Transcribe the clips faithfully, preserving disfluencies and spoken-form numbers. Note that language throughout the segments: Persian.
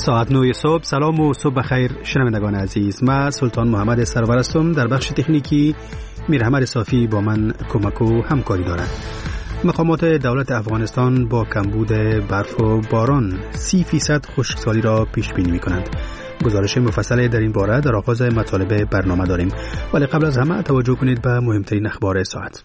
ساعت نه صبح. سلام و صبح بخیر شنوندگان عزیز. من سلطان محمد سرور هستم. در بخش تکنیکی میرحمد صافی با من کمک و همکاری دارد. مقامات دولت افغانستان با کمبود برف و باران سی فیصد خشکسالی را پیش بینی می کنند. گزارش مفصل در این باره در آغاز مطالب برنامه داریم، ولی قبل از همه توجه کنید به مهمترین اخبار ساعت.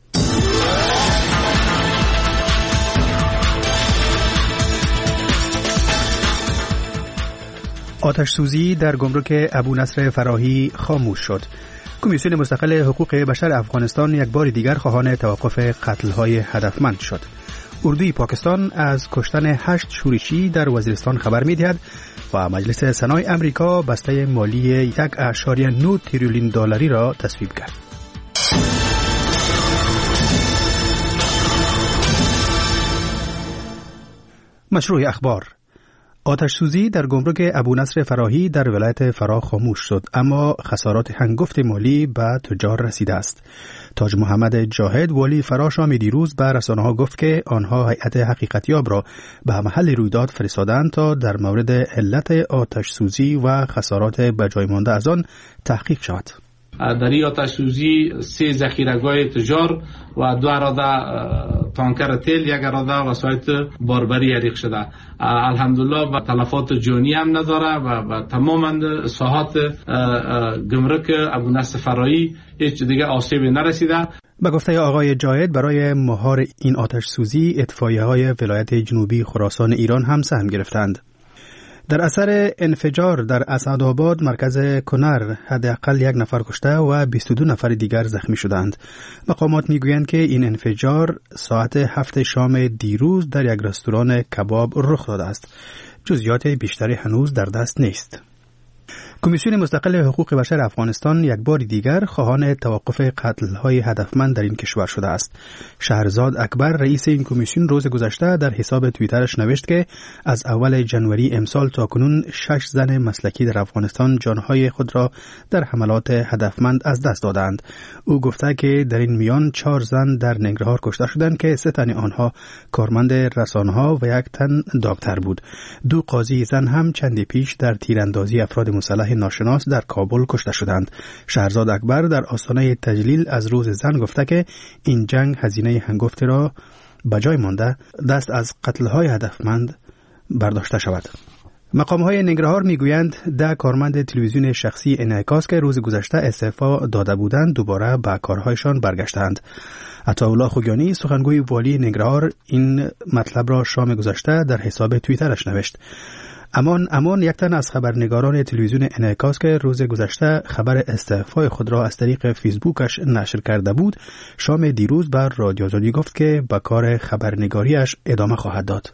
آتش سوزی در گمرک ابو نصر فراهی خاموش شد. کمیسیون مستقل حقوق بشر افغانستان یک بار دیگر خواهان توقف قتل‌های هدفمند شد. اردوی پاکستان از کشتن هشت شورشی در وزیرستان خبر می‌دهد و مجلس سنای امریکا بسته مالی یک اشاریه نه تریلیون دلاری را تصویب کرد. مشروع اخبار. آتش سوزی در گمرک ابو نصر فراهی در ولایت فراه خاموش شد، اما خسارات هنگفت مالی به تجار رسیده است. تاج محمد جاهد والی فراه شام دیروز به رسانه‌ها گفت که آنها هیئت حقیقتیاب را به محل رویداد فرستادند تا در مورد علت آتش سوزی و خسارات به جای مانده از آن تحقیق شود. در این آتش سوزی سه ذخیره‌گاه تجار و دو اراده تانکر تیل، یک اراده وسایط باربری حریق شده. الحمدلله با تلفات جانی هم نداره و با تمام ساحات گمرک ابو نصر فراهی هیچ دیگه آسیبی نرسیده. به گفته آقای جاهد، برای مهار این آتش سوزی اطفائیه‌های ولایت جنوبی خراسان ایران هم سهم گرفتند. در اثر انفجار در اسعدآباد مرکز کنر حداقل یک نفر کشته و بیست و دو نفر دیگر زخمی شدند. مقامات میگویند که این انفجار ساعت هفت شام دیروز در یک رستوران کباب رخ داده است. جزئیات بیشتری هنوز در دست نیست. کمیسیون مستقل حقوق بشر افغانستان یک بار دیگر خواهان توقف قتل‌های هدفمند در این کشور شده است. شهرزاد اکبر رئیس این کمیسیون روز گذشته در حساب توییترش نوشت که از اول ژانویه امسال تا کنون شش زن مسلکی در افغانستان جانهای خود را در حملات هدفمند از دست دادند. او گفته که در این میان چهار زن در ننگرهار کشته شدند که سه تن آنها کارمند رسانه‌ها و یک تن دکتر بود. دو قاضی زن هم چندی پیش در تیراندازی افراد مسلح ناشناس در کابل کشته شدند. شهرزاد اکبر در آستانه تجلیل از روز زن گفته که این جنگ هزینه هنگفت را به جای مانده دست از قتل‌های هدفمند برداشته شود. مقام‌های ننگرهار میگویند ده کارمند تلویزیون شخصی انعکاس که روز گذشته استعفا داده بودند دوباره به کارهایشان برگشتند. عطاالله خوگانی سخنگوی والی ننگرهار این مطلب را شام گذشته در حساب توییترش نوشت. امان امان یک تن از خبرنگاران تلویزیون انعکاس که روز گذشته خبر استعفای خود را از طریق فیسبوکش نشر کرده بود، شام دیروز بر رادیو آزادی گفت که به کار خبرنگاریش ادامه خواهد داد.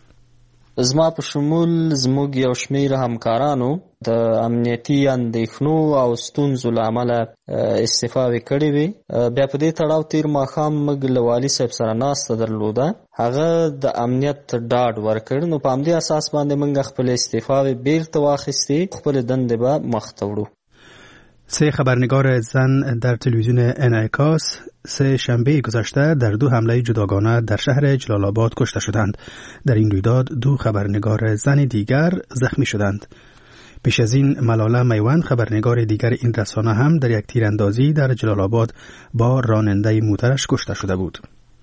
زما په شمول زموږ یو شمېر همکارانو د امنیتي اندېښنو او ستونزو له امله استعفاوې کړې وې. بیا په دې تړاو تېر ماښام موږ له والي صاحب سره ناسته درلوده. هغه د امنیت ډاډ ورکړ، نو په همدې اساس باندې موږ خپل استعفاوې بیرته واخیستې، خپلې دندې به مخ ته وړو. سه خبرنگار زن در تلویزیون انعکاس سه شنبه گذشته در دو حمله جداگانه در شهر جلال آباد کشته شدند. در این رویداد دو خبرنگار زن دیگر زخمی شدند. پیش از این ملاله میوند خبرنگار دیگر این رسانه هم در یک تیراندازی در جلال آباد با راننده موترش کشته شده بود.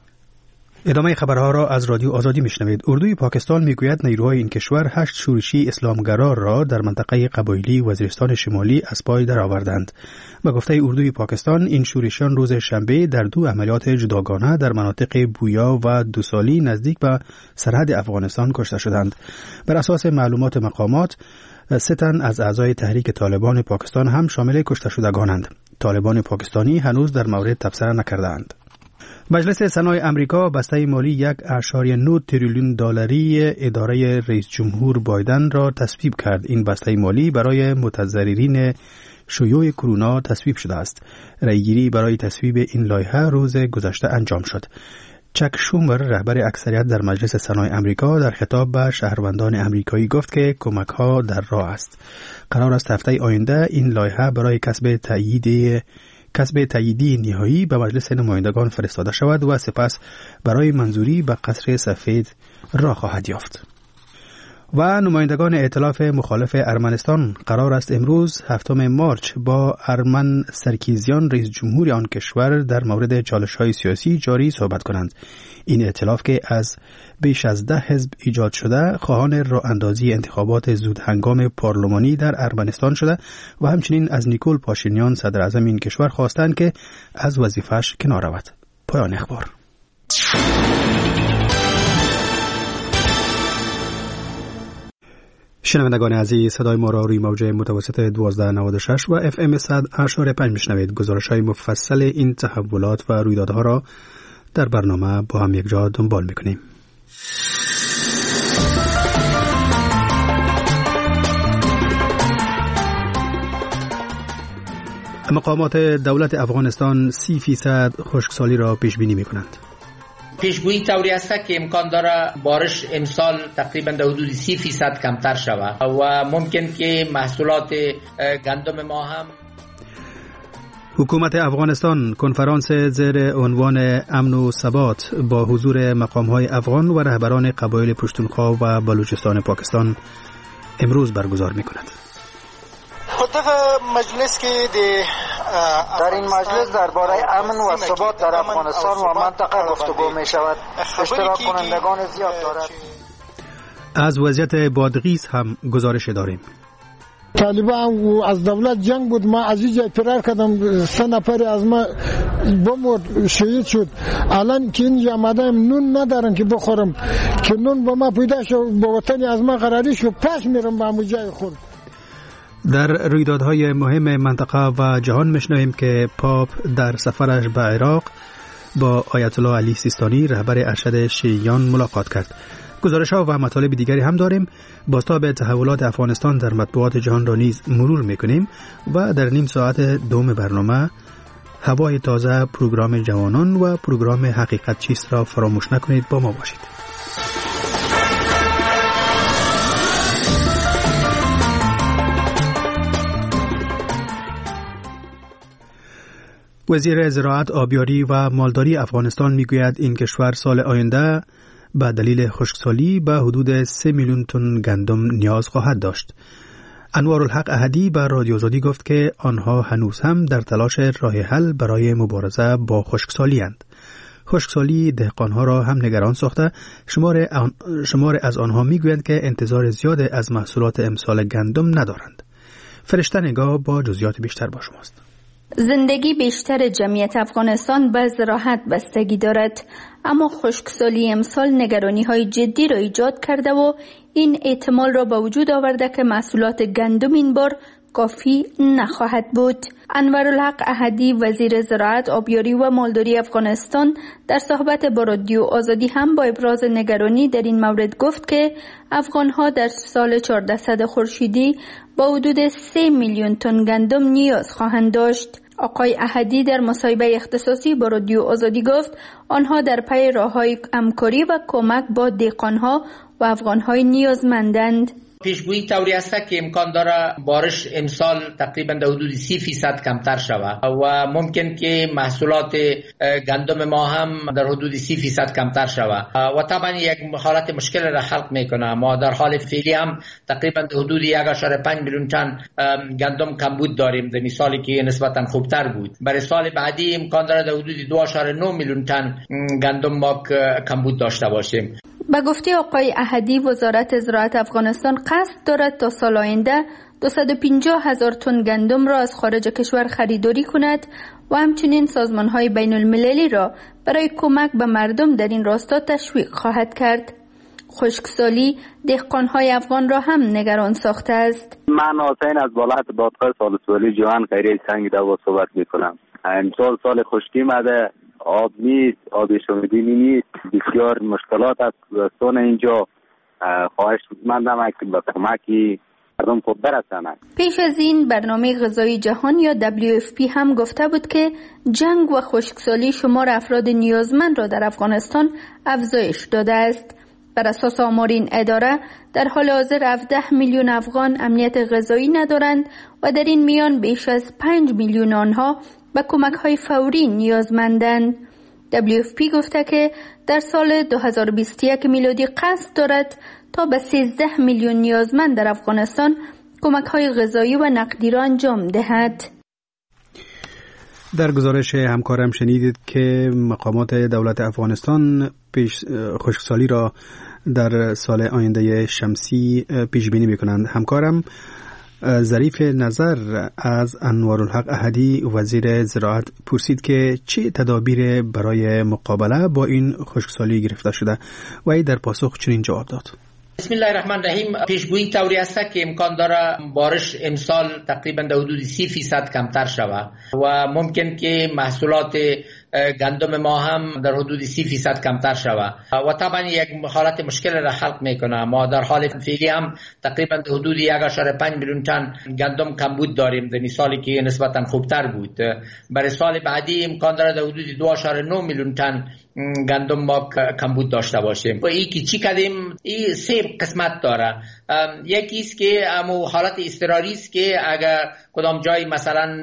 ادامه خبرها را از رادیو آزادی میشنوید. اردوی پاکستان میگوید نیروهای این کشور هشت شورشی اسلامگرا را در منطقه قبایلی وزیرستان شمالی از پای درآوردند. به گفته اردوی پاکستان این شورشیان روز شنبه در دو عملیات جداگانه در مناطق بویا و دوسالی نزدیک به سرحد افغانستان کشته شدند. بر اساس معلومات مقامات سه تن از اعضای تحریک طالبان پاکستان هم شامل کشته شدگانند. طالبان پاکستانی هنوز در مورد تبصره نکردند. مجلس سنای امریکا بسته مالی یک اشاریه نه تریلیون دلاری اداره رئیس جمهور بایدن را تصویب کرد. این بسته مالی برای متضررین شیوع کرونا تصویب شده است. رأیگیری برای تصویب این لایحه روز گذشته انجام شد. چک شومر رهبر اکثریت در مجلس سنای امریکا در خطاب به شهروندان امریکایی گفت که کمک‌ها در راه است. قرار است هفته آینده این لایحه برای کسب تایید کسب تاییدی نهایی به مجلس نمایندگان فرستاده شود و سپس برای منظوری به قصر سفید راه خواهد یافت. و نمایندگان ائتلاف مخالف ارمنستان قرار است امروز هفتم مارچ با ارمن سرکیزیان رئیس جمهور آن کشور در مورد چالش‌های سیاسی جاری صحبت کنند. این ائتلاف که از بیش از ده حزب ایجاد شده خواهان راه اندازی انتخابات زود هنگام پارلمانی در ارمنستان شده و همچنین از نیکول پاشینیان صدر اعظم این کشور خواستند که از وظیفه‌اش کنار رود. پایان اخبار. شنوندگان عزیز، صدای ما را روی موج متوسط دوازده نود و شش و اف ام صد اشاره پنج میشنوید. گزارش‌های مفصل این تحولات و رویدادها را در برنامه با هم یک جا دنبال می‌کنیم. مقامات دولت افغانستان سی فیصد خشکسالی را پیش بینی می‌کنند. پیشگویی طوری است که امکان داره بارش امسال تقریبا در حدود سی فیصد کمتر شود و ممکن که محصولات گندم ما هم. حکومت افغانستان کنفرانس زیر عنوان امن و ثبات با حضور مقام‌های افغان و رهبران قبایل پشتونخوا و بلوچستان پاکستان امروز برگزار می‌کند. مجلس که در این مجلس درباره امن و ثبات در افغانستان و منطقه گفتگو می شود. اشتراک کنندگان زیاد دارد. از وضعیت بادغیس هم گزارش داریم. طالبان از دولت جنگ بود، ما از اینجا فرار کردم، سه نفر از ما بمرد، شهید شد. الان که اینجا آمدم نون ندارم که بخورم، که نون با ما پیدا شد، با وطن از ما قراری شد، پس میرم با همون جای خورد. در رویدادهای مهم منطقه و جهان میشنویم که پاپ در سفرش به عراق با آیت الله علی سیستانی رهبر ارشد شیعیان ملاقات کرد. گزارش‌ها و مطالب دیگری هم داریم. بازتاب تحولات افغانستان در مطبوعات جهان را نیز مرور میکنیم و در نیم ساعت دوم برنامه هوای تازه، پروگرام جوانان و پروگرام حقیقت چیست را فراموش نکنید. با ما باشید. وزیر زراعت، آبیاری و مالداری افغانستان میگوید این کشور سال آینده به دلیل خشکسالی به حدود سه میلیون تن گندم نیاز خواهد داشت. انوارالحق احدی به رادیو آزادی گفت که آنها هنوز هم در تلاش راه حل برای مبارزه با خشکسالی اند. خشکسالی دهقانها را هم نگران ساخته. شمار, آن... شمار از آنها میگویند که انتظار زیاد از محصولات امسال گندم ندارند. فرشته نگاه با جزئیات بیشتر با شماست. زندگی بیشتر جمعیت افغانستان به زراعت بستگی دارد، اما خشکسالی امسال نگرانی‌های جدی را ایجاد کرده و این احتمال را به وجود آورده که محصولات گندم این بار کافی نخواهد بود. انوارالحق احدی وزیر زراعت، آبیاری و مالداری افغانستان در صحبت با رادیو آزادی هم با ابراز نگرانی در این مورد گفت که افغان‌ها در سال چهاردهصد خورشیدی با حدود سه میلیون تن گندم نیاز خواهند داشت. آقای احدی در مصاحبه اختصاصی با رادیو آزادی گفت آنها در پی راه‌های همکاری و کمک با دهقان‌ها و افغان‌های نیازمندند. پیشگویی طوری است که امکان داره بارش امسال تقریبا در حدود سی فیصد کمتر شود و ممکن که محصولات گندم ما هم در حدود سی فیصد کمتر شود و طبعا یک حالت مشکل را خلق میکنه. ما در حال فعلی هم تقریبا در حدود یک و پنج میلیون تن گندم کمبود داریم، در مثالی که نسبتا خوبتر بود. برای سال بعدی امکان داره در حدود دو و نه میلیون تن گندم ما کمبود داشته باشیم. به گفته آقای احدی وزارت زراعت افغانستان قصد دارد تا سال آینده دویست و پنجاه هزار تن گندم را از خارج کشور خریداری کند و همچنین سازمان‌های بین المللی را برای کمک به مردم در این راستا تشویق خواهد کرد. خشکسالی دهقان‌های افغان را هم نگران ساخته است. من حسین از بالات دادگاه سالسوالی جوان خیریه سنگ دوا صحبت می‌کنم. امسال سال خشکی مده، آب نیست، آب شومیدنی نیست، بسیار مشکلات است. دوستان اینجا خواهش مندم که به کمکی مردم خود برسند. پیش از این برنامه غذایی جهان یا دبلیو اف پی هم گفته بود که جنگ و خشکسالی شمار افراد نیازمند را در افغانستان افزایش داده است. بر اساس آمار این اداره در حال حاضر هفده میلیون افغان امنیت غذایی ندارند و در این میان بیش از پنج میلیون آنها به کمک‌های فوری نیازمندند. دبلیو اف پی گفته که در سال دو هزار و بیست و یک میلادی قصد دارد تا به سیزده میلیون نیازمند در افغانستان کمک‌های غذایی و نقدی را انجام دهد. در گزارش همکارم شنیدید که مقامات دولت افغانستان پیش خشکسالی را در سال آینده شمسی پیش بینی می‌کنند. همکارم ظریف نظر از انوارالحق احدی وزیر زراعت پرسید که چه تدابیر برای مقابله با این خشکسالی گرفته شده و ای در پاسخ چنین جواب داد: بسم الله الرحمن الرحیم. پیشگویی طوری است که امکان داره بارش امسال تقریبا در حدود سی فیصد کمتر شود و ممکن که محصولات گندم ما هم در حدود سی فیصد کمتر شود و طبعا یک حالت مشکل را حل میکنه. ما در حال فعلی هم تقریبا در حدود یک و پنج میلیون تن گندم کمبود داریم، در سالی که نسبتا خوبتر بود. برای سال بعدی امکان داره در حدود دو و نه میلیون تن گندم ما کمبود داشته باشیم. و این که چی کردیم، این سه قسمت داره. یکی است که امو حالت اضطراری است که اگر کدام جای مثلا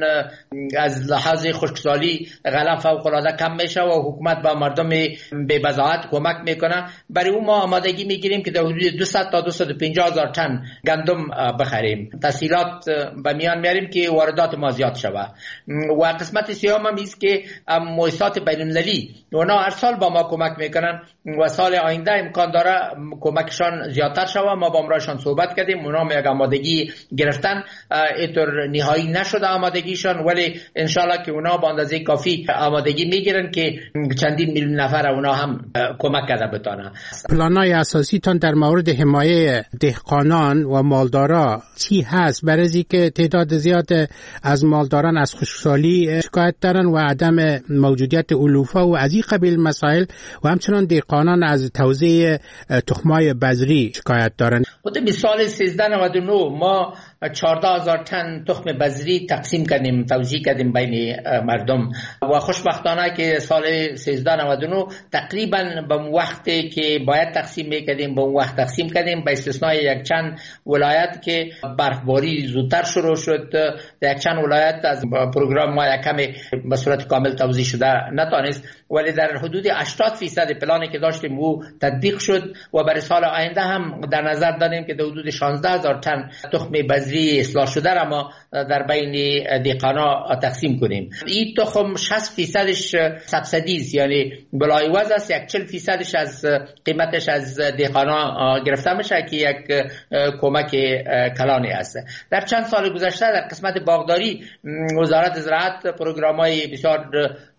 از لحاظ خشکسالی غله فوق العاده کم میشه و حکومت با مردم به بضاعت کمک میکنه، برای اون ما آمادگی میگیریم که در حدود دویست تا دویست و پنجاه هزار تن گندم بخریم. تسهیلات به میان میاریم که واردات ما زیاد شود. و قسمت سوم هم است که مؤسسات بین‌المللی اونا هر سال با ما کمک میکنن و سال آینده امکان داره کمکشان زیادتر شود. ما با امرایشان صحبت کردیم، اونا هم یک آمادگی گرفتن. اینطور نهایی نشده آمادگیشان، ولی انشالله که اونا با اندازه کافی آمادگی میگیرن که چندین میلیون نفر اونا هم کمک کرده بتانه. پلانای اساسی تان در مورد حمایه دهقانان و مالدارا چی هست؟ برای که تعداد زیاد از مالداران از خشکسالی شکایت دارن و عدم موجودیت علوفه و از این قبیل مسائل و همچنان دهقانان از توزیع تخمای بذری شکایت دارن. خود مثال سیزده نود و نه ما چهارده هزار تن تخم بذری تقسیم کردیم، توزیع کردیم بین مردم و خوشبختانه که سال سیزده نود و نه تقریبا به وقتی که باید تقسیم میکردیم به وقت تقسیم کردیم، به استثنای یک چند ولایت که برفباری زودتر شروع شد. در یک چند ولایت از پروگرام ما یک کمی به صورت کامل توزیع شده نتانست، ولی در حدود هشتاد فیصد پلانی که داشتیم او تطبیق شد و برای سال آینده هم در نظر داریم که در حدود شانزده هزار تن تخم بذری اصلاح شده را ما در بین دهقانا تقسیم کنیم. این تخم شصت فیصدش سبسیدی است، یعنی بلایوز است. یک چهل فیصدش از قیمتش از دهقانا گرفته میشه که یک کمک کلانی است. در چند سال گذشته در قسمت باغداری وزارت زراعت پروگرام‌های بسیار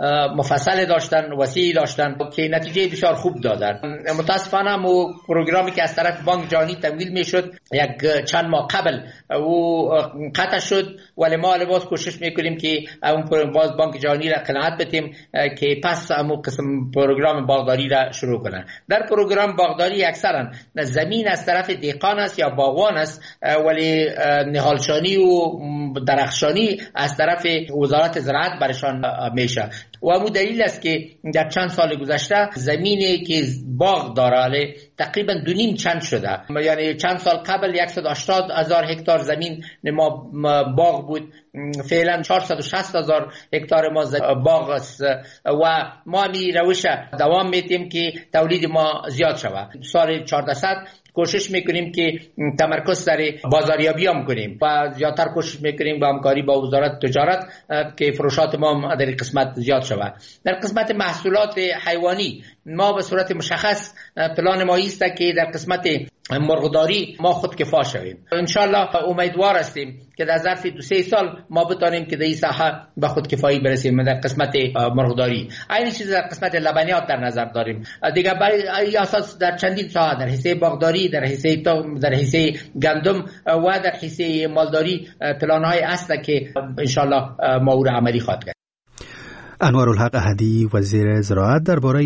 مفصل داشتن، وسیع داشتن که نتیجه بسیار خوب دادن. متاسفانه مو پروگرامی که از طرف بانک جهانی تمویل میشد یک چند ماه قبل او قطع شد، ولی ما لباس کوشش میکنیم که اون باز بانک جهانی را قناعت بدیم که پس امو قسم پروگرام باغداری را شروع کنن. در پروگرام باغداری اکثرا زمین از طرف دهقان است یا باغوان است، ولی نهالشانی و درخشانی از طرف وزارت زراعت برشان میشه. و همون دلیل است که در چند سال گذشته زمینی که باغ داره تقریبا دو نیم چند شده. یعنی چند سال قبل صد و هشتاد هزار هکتار زمین ما باغ بود، فعلا چهارصد و شصت هزار هکتار ما باغ است و ما می روش دوام میتیم که تولید ما زیاد شود. سال چهارصد کوشش میکنیم که تمرکز در بازاریابی هم کنیم و زیادتر کوشش میکنیم با همکاری با وزارت تجارت که فروشات ما در قسمت زیاد شود. در قسمت محصولات حیوانی ما به صورت مشخص پلان ما است که در قسمت مرغداری ما خودکفا شویم. انشالله امیدوار هستیم که در ظرف دو سه سال ما بتانیم که در این ساحه به خودکفایی برسیم در قسمت مرغداری. این چیز در قسمت لبنیات در نظر داریم. دیگه برای اساس در چندین ساحه، در حیث باغداری، در حیث در حیث گندم و در حیث مالداری پلان‌های است که انشالله ما او را عملی خواهد کرد. انوارالحق احدی وزیر زراعت درباره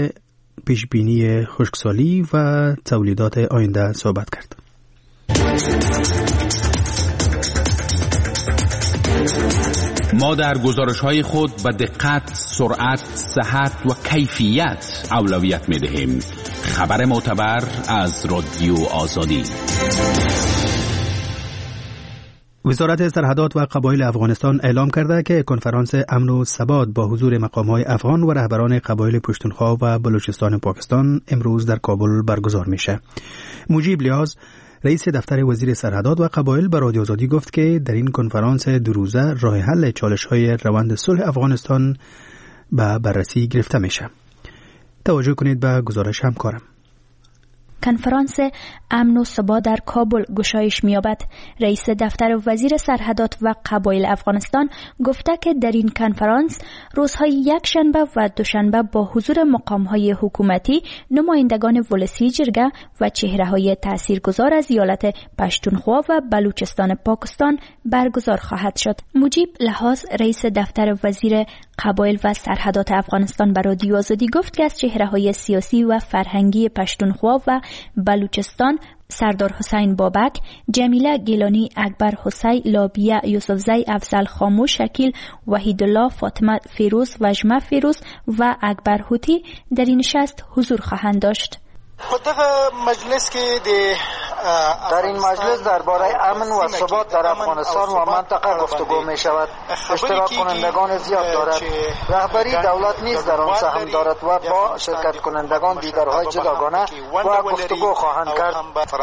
پیشبینی خشکسالی و تولیدات آینده صحبت کرد. ما در گزارش‌های خود به دقت، سرعت، صحت و کیفیت اولویت می‌دهیم. خبر معتبر از رادیو آزادی. وزارت سرحدات و قبایل افغانستان اعلام کرده که کنفرانس امن و ثبات با حضور مقام‌های افغان و رهبران قبایل پشتونخوا و بلوچستان پاکستان امروز در کابل برگزار میشه. مجیب لیاز رئیس دفتر وزیر سرحدات و قبایل به رادیو آزادی گفت که در این کنفرانس دو روزه راه حل چالش‌های روند صلح افغانستان به بررسی گرفته میشه. توجه کنید به گزارش همکارم. کنفرانس امن و ثبات در کابل گشایش می‌یابد. رئیس دفتر وزیر سرحدات و قبایل افغانستان گفته که در این کنفرانس روزهای یک شنبه و دوشنبه با حضور مقام‌های حکومتی، نمایندگان ولسی جرگه و چهره‌های تاثیرگذار از ایالت پشتونخوا و بلوچستان پاکستان برگزار خواهد شد. مجیب لحاظ رئیس دفتر وزیر قبایل و سرحدات افغانستان به رادیو آزادی گفت که از چهره‌های سیاسی و فرهنگی پشتونخوا و بلوچستان سردار حسین بابک، جمیله گیلانی، اکبر حسین، لابیه یوسفزی، افضل خاموش، شکیل وحیدالله، فاطمه فیروز، وجمه فیروز و اکبر هوتی در این نشست حضور خواهند داشت. مجلس که در این مجلس درباره امن و ثبات در افغانستان و منطقه گفتگو می شود. اشتراک کنندگان زیاد دارد. رهبری دولت نیز در آن سهم دارد و با شرکت کنندگان دیدارهای جداگانه و گفتگو خواهند کرد.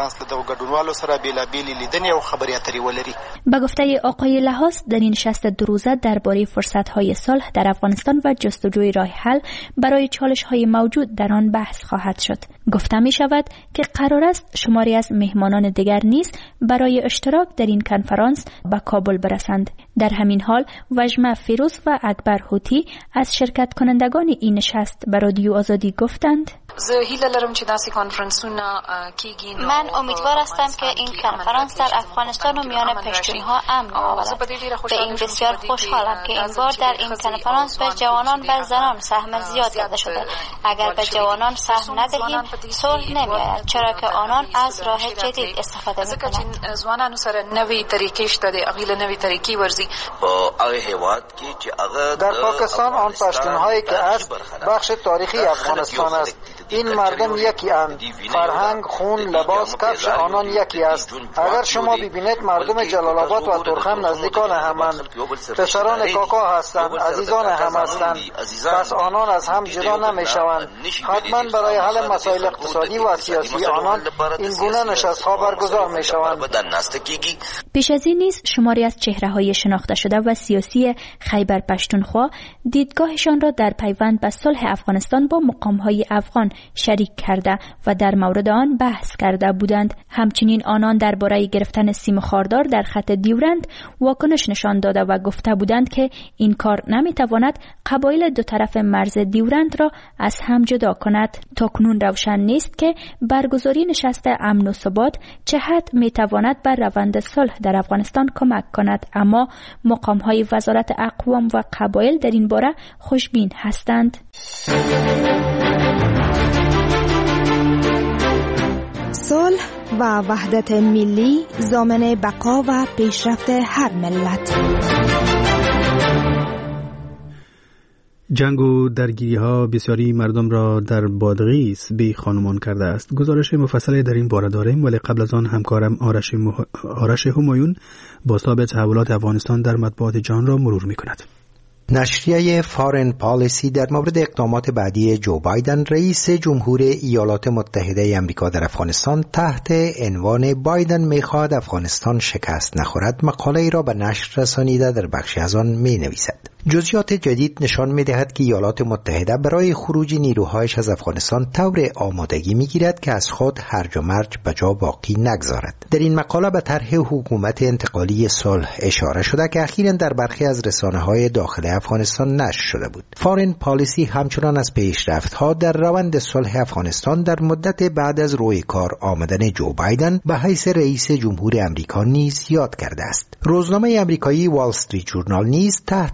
به گفته آقای لحاظ در این نشست دو روزه درباره فرصت‌های صلح در افغانستان و جستجوی راه حل برای چالش‌های موجود در آن بحث خواهد شد. گفته می شود که قرار است شماری از مهمانان دیگر نیز برای اشتراک در این کنفرانس به کابل برسند. در همین حال وجمه فیروز و اکبر هوتی از شرکت کنندگان این نشست به رادیو آزادی گفتند: من امیدوار هستم که این کنفرانس در افغانستان و میان پشتونها امن آورد. به این بسیار خوشحالم که این بار در این کنفرانس به جوانان و زنان سهم زیاد داده شده. اگر به جوانان سهم ندهیم صلح نمیآید، چرا که آنان از راه جدید استفاده میکنند. در پاکستان آن پشتونهایی که است بخش تاریخی افغانستان است. این مردم یکی اند. فرهنگ، خون، لباس، کفش آنان یکی است. اگر شما ببینید مردم جلال آباد و ترخم نزدیکان همند. پسران کاکا هستند، عزیزان هم هستند. پس آنان از هم جدا نمیشوند. حتما برای حل مسائل اقتصادی و سیاسی آنان این گونه نشست‌ها برگزار میشوند. پیش از این نیز شماری از چهره‌های شناخته شده و سیاسی خیبر پشتونخوا دیدگاهشان را در پیوند به صلح افغانستان با مقام‌های افغان شریک کرده و در مورد آن بحث کرده بودند. همچنین آنان درباره گرفتن سیم خاردار در خط دیورند واکنش نشان داده و گفته بودند که این کار نمیتواند قبایل دو طرف مرز دیورند را از هم جدا کند. تاکنون روشن نیست که برگزاری نشست امن و ثبات چه حد میتواند بر روند صلح در افغانستان کمک کند، اما مقام‌های وزارت اقوام و قبایل در این باره خوشبین هستند. صلح و وحدت ملی ضامن بقا و پیشرفت هر ملت. جنگ و درگیری‌ها بسیاری مردم را در بادغیس بی خانمان کرده است. گزارش مفصلی در این باره داریم، ولی قبل از آن همکارم آرش, مح... آرش همایون بازتاب تحولات افغانستان در مطبوعات جهان را مرور می‌کند. نشریه فارن پالیسی در مورد اقدامات بعدی جو بایدن رئیس جمهور ایالات متحده آمریکا در افغانستان تحت عنوان بایدن می‌خواهد افغانستان شکست نخورد مقاله ای را به نشر رسانیده در بخشی از آن می‌نویسد. جزئیات جدید نشان می‌دهد که ایالات متحده برای خروج نیروهایش از افغانستان طور آمادگی می‌گیرد که از خود هرج و مرج به جا باقی نگذارد. در این مقاله به طرح حکومت انتقالی صلح اشاره شده که اخیراً در برخی از رسانه‌های داخل افغانستان نشر شده بود. فارن پالیسی همچنان از پیشرفت‌ها در روند صلح افغانستان در مدت بعد از روی کار آمدن جو بایدن به حیث رئیس جمهور آمریکا نیز یاد کرده است. روزنامه آمریکایی وال استریت ژورنال نیز تحت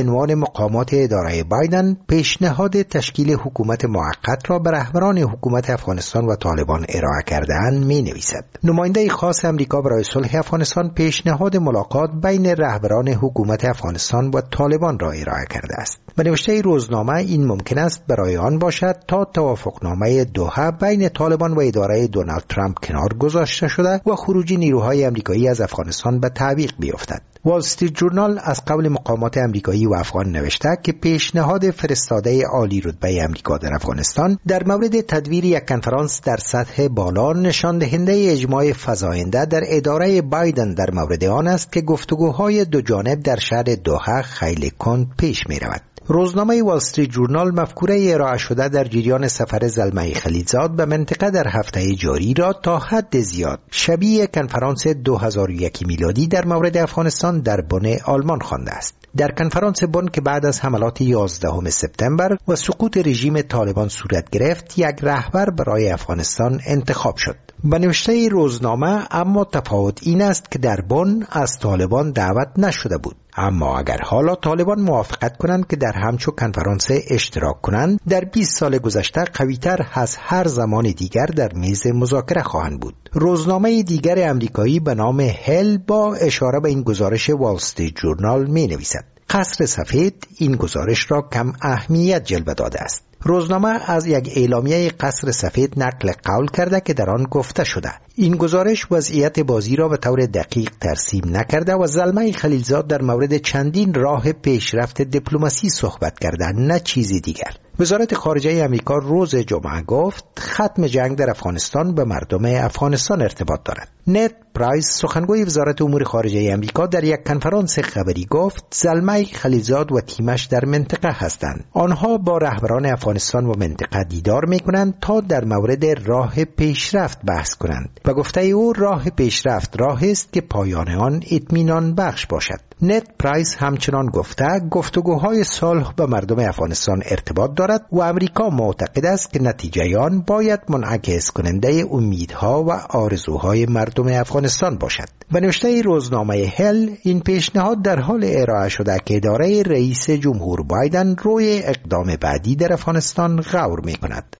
عنوان مقامات اداره بایدن پیشنهاد تشکیل حکومت موقت را به رهبران حکومت افغانستان و طالبان ارائه کرده‌اند می‌نویسد. نماینده خاص امریکا برای صلح افغانستان پیشنهاد ملاقات بین رهبران حکومت افغانستان و طالبان را ارائه کرده است. به نوشته روزنامه این ممکن است برای آن باشد تا توافقنامه دوحه بین طالبان و اداره دونالد ترامپ کنار گذاشته شده و خروج نیروهای امریکایی از افغانستان به تعویق بیفتد. وال استریت جورنال از قول مقامات امریکایی و افغان نوشته که پیشنهاد فرستاده عالی رتبه امریکا در افغانستان در مورد تدویر یک کنفرانس در سطح بالا نشان دهنده اجماع فزاینده در اداره بایدن در مورد آن است که گفتگوهای دو جانب در شهر دوحه خیلی کند پیش می رود. روزنامه وال استریت جورنال مفکوره ارائه شده در جریان سفر زلمه خلیلزاد به منطقه در هفته جاری را تا حد زیاد شبیه کنفرانس دو هزار و یک میلادی در مورد افغانستان در بن آلمان خوانده است. در کنفرانس بن که بعد از حملات یازدهم سپتامبر و سقوط رژیم طالبان صورت گرفت، یک رهبر برای افغانستان انتخاب شد. به نوشته روزنامه اما تفاوت این است که در بن از طالبان دعوت نشده بود. اما اگر حالا طالبان موافقت کنند که در همچو کنفرانس اشتراک کنند، در بیست سال گذشته قوی‌تر از هر زمان دیگر در میز مذاکره خواهند بود. روزنامه دیگر امریکایی به نام هل با اشاره به این گزارش وال استریت جورنال می نویسد: قصر سفید این گزارش را کم اهمیت جلوه داده است. روزنامه از یک اعلامیه قصر سفید نقل قول کرده که در آن گفته شده این گزارش وضعیت بازی را به طور دقیق ترسیم نکرده و زلمه خلیلزاد در مورد چندین راه پیشرفت دیپلماسی صحبت کرده، نه چیزی دیگر. وزارت خارجه امریکا روز جمعه گفت ختم جنگ در افغانستان به مردم افغانستان ارتباط دارد. نت پرایس سخنگوی وزارت امور خارجه امریکا در یک کنفرانس خبری گفت زلمه خلیلزاد و تیمش در منطقه هستند. آنها با رهبران افغانستان و منطقه دیدار می‌کنند تا در مورد راه پیشرفت بحث کنند. و گفته او راه پیشرفت راهی است که پایان آن اطمینان بخش باشد. نت پرایس همچنان گفته گفتگوهای صلح به مردم افغانستان ارتباط دارد و امریکا معتقد است که نتیجه آن باید منعکس کننده امیدها و آرزوهای مردم افغانستان باشد. به نوشته روزنامه هل این پیشنهاد در حال ارائه شده که اداره رئیس جمهور بایدن روی اقدام بعدی در افغانستان غور می کند.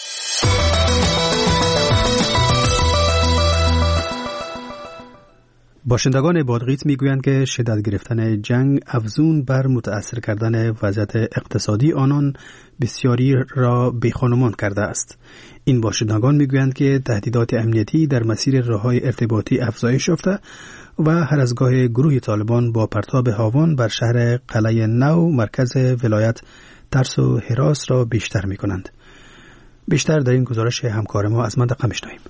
باشندگان بادغیس میگویند که شدت گرفتن جنگ افزون بر متأثر کردن وضعیت اقتصادی آنان بسیاری را بیخانمان کرده است. این باشندگان میگویند که تهدیدات امنیتی در مسیر راههای ارتباطی افزایش یافته و هر از گاه گروه طالبان با پرتاب هاوان بر شهر قلعه نو مرکز ولایت ترس و هراس را بیشتر میکنند. بیشتر در این گزارش همکار ما از منطقه میشنویم.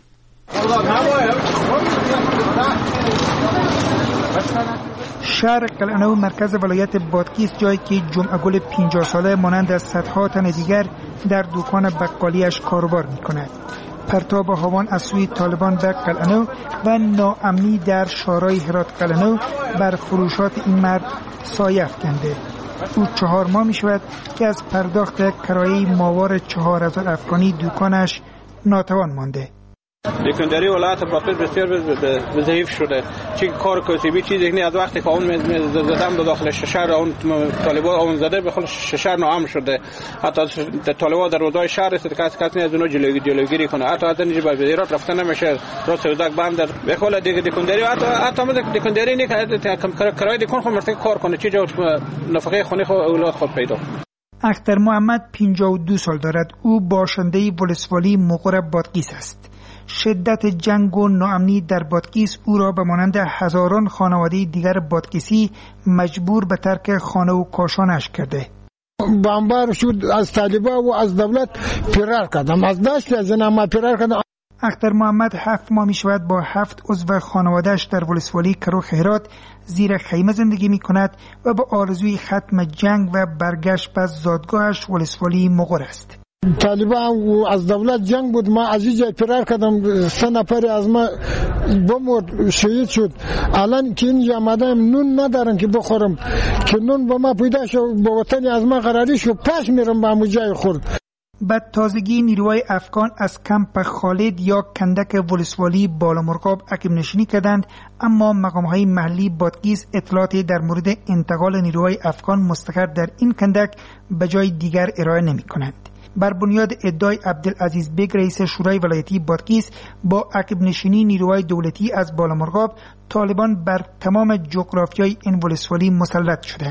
شهر قلعه نو مرکز ولایت بادغیس جایی که جمعه گل پنجاه ساله مانند از صدها تن دیگر در دکان بقالیش کاروبار می‌کند. پرتاب هاوان از سوی طالبان به قلعه نو و ناامنی در شارع هرات قلعه نو بر فروشات این مرد سایه افکنده. او چهار ماه می شود که از پرداخت کرایه ماوار چهار هزار افغانی دکانش ناتوان مانده. دکانداری ولایت بادغیس بسیار ضعیف شده. چه کار کسبی چیزی نه از وقتی که اون زدم به داخل شهر اون طالبان اون زده به خود شهر ناامن شده. حتی طالبان در روزهای شهر است که کسی از اونها جلوگیری جلوگیری کنه. حتی از اینجا به وزارت رفتن نمیشه. راست سوداک بند به خود دیگه دکانداری حتی حتی مثل دکانداری نه که کرایه دکان خود مرتب کار کنه. چه جو نفقه خونه خود اولاد خود پیدا. اختر محمد پنجاه و دو سال دارد. او باشنده ولسوالی مقر بادغیس است. شدت جنگ و ناامنی در بادغیس او را به مانند هزاران خانواده دیگر بادغیسی مجبور به ترک خانه و کاشانش کرده. بمبار شد از طالبان و از دولت فرار کردم. از دست از نما فرار کردم. اختر محمد هفت ماه می شود با هفت عضو خانواده‌اش در ولسوالی کروخ هرات زیر خیمه زندگی می کند و با آرزوی ختم جنگ و برگشت به زادگاهش ولسوالی مقر است. طالبان و از دولت جنگ بود. ما از اینجا فرار کردم. سه نفر از ما بمرد شهید شد. الان که اینجا آمدم نون ندارم که بخورم که نون با ما پیدا شد. با وطن از ما قراری شد. پس میرم به همون جای خورد. به تازگی نیروهای افغان از کمپ خالد یا کندک ولسوالی بالامرغاب عقب نشینی کردند، اما مقام‌های محلی بادغیس اطلاعاتی در مورد انتقال نیروهای افغان مستقر در این کندک به جای دیگر ارائه نمی‌کنند. بر بنیاد ادعای عبدالعزیز بیگ رئیس شورای ولایتی بادغیس، با عقب نشینی نیروهای دولتی از بالامرغاب، طالبان بر تمام جغرافیای این ولسوالی مسلط شدند.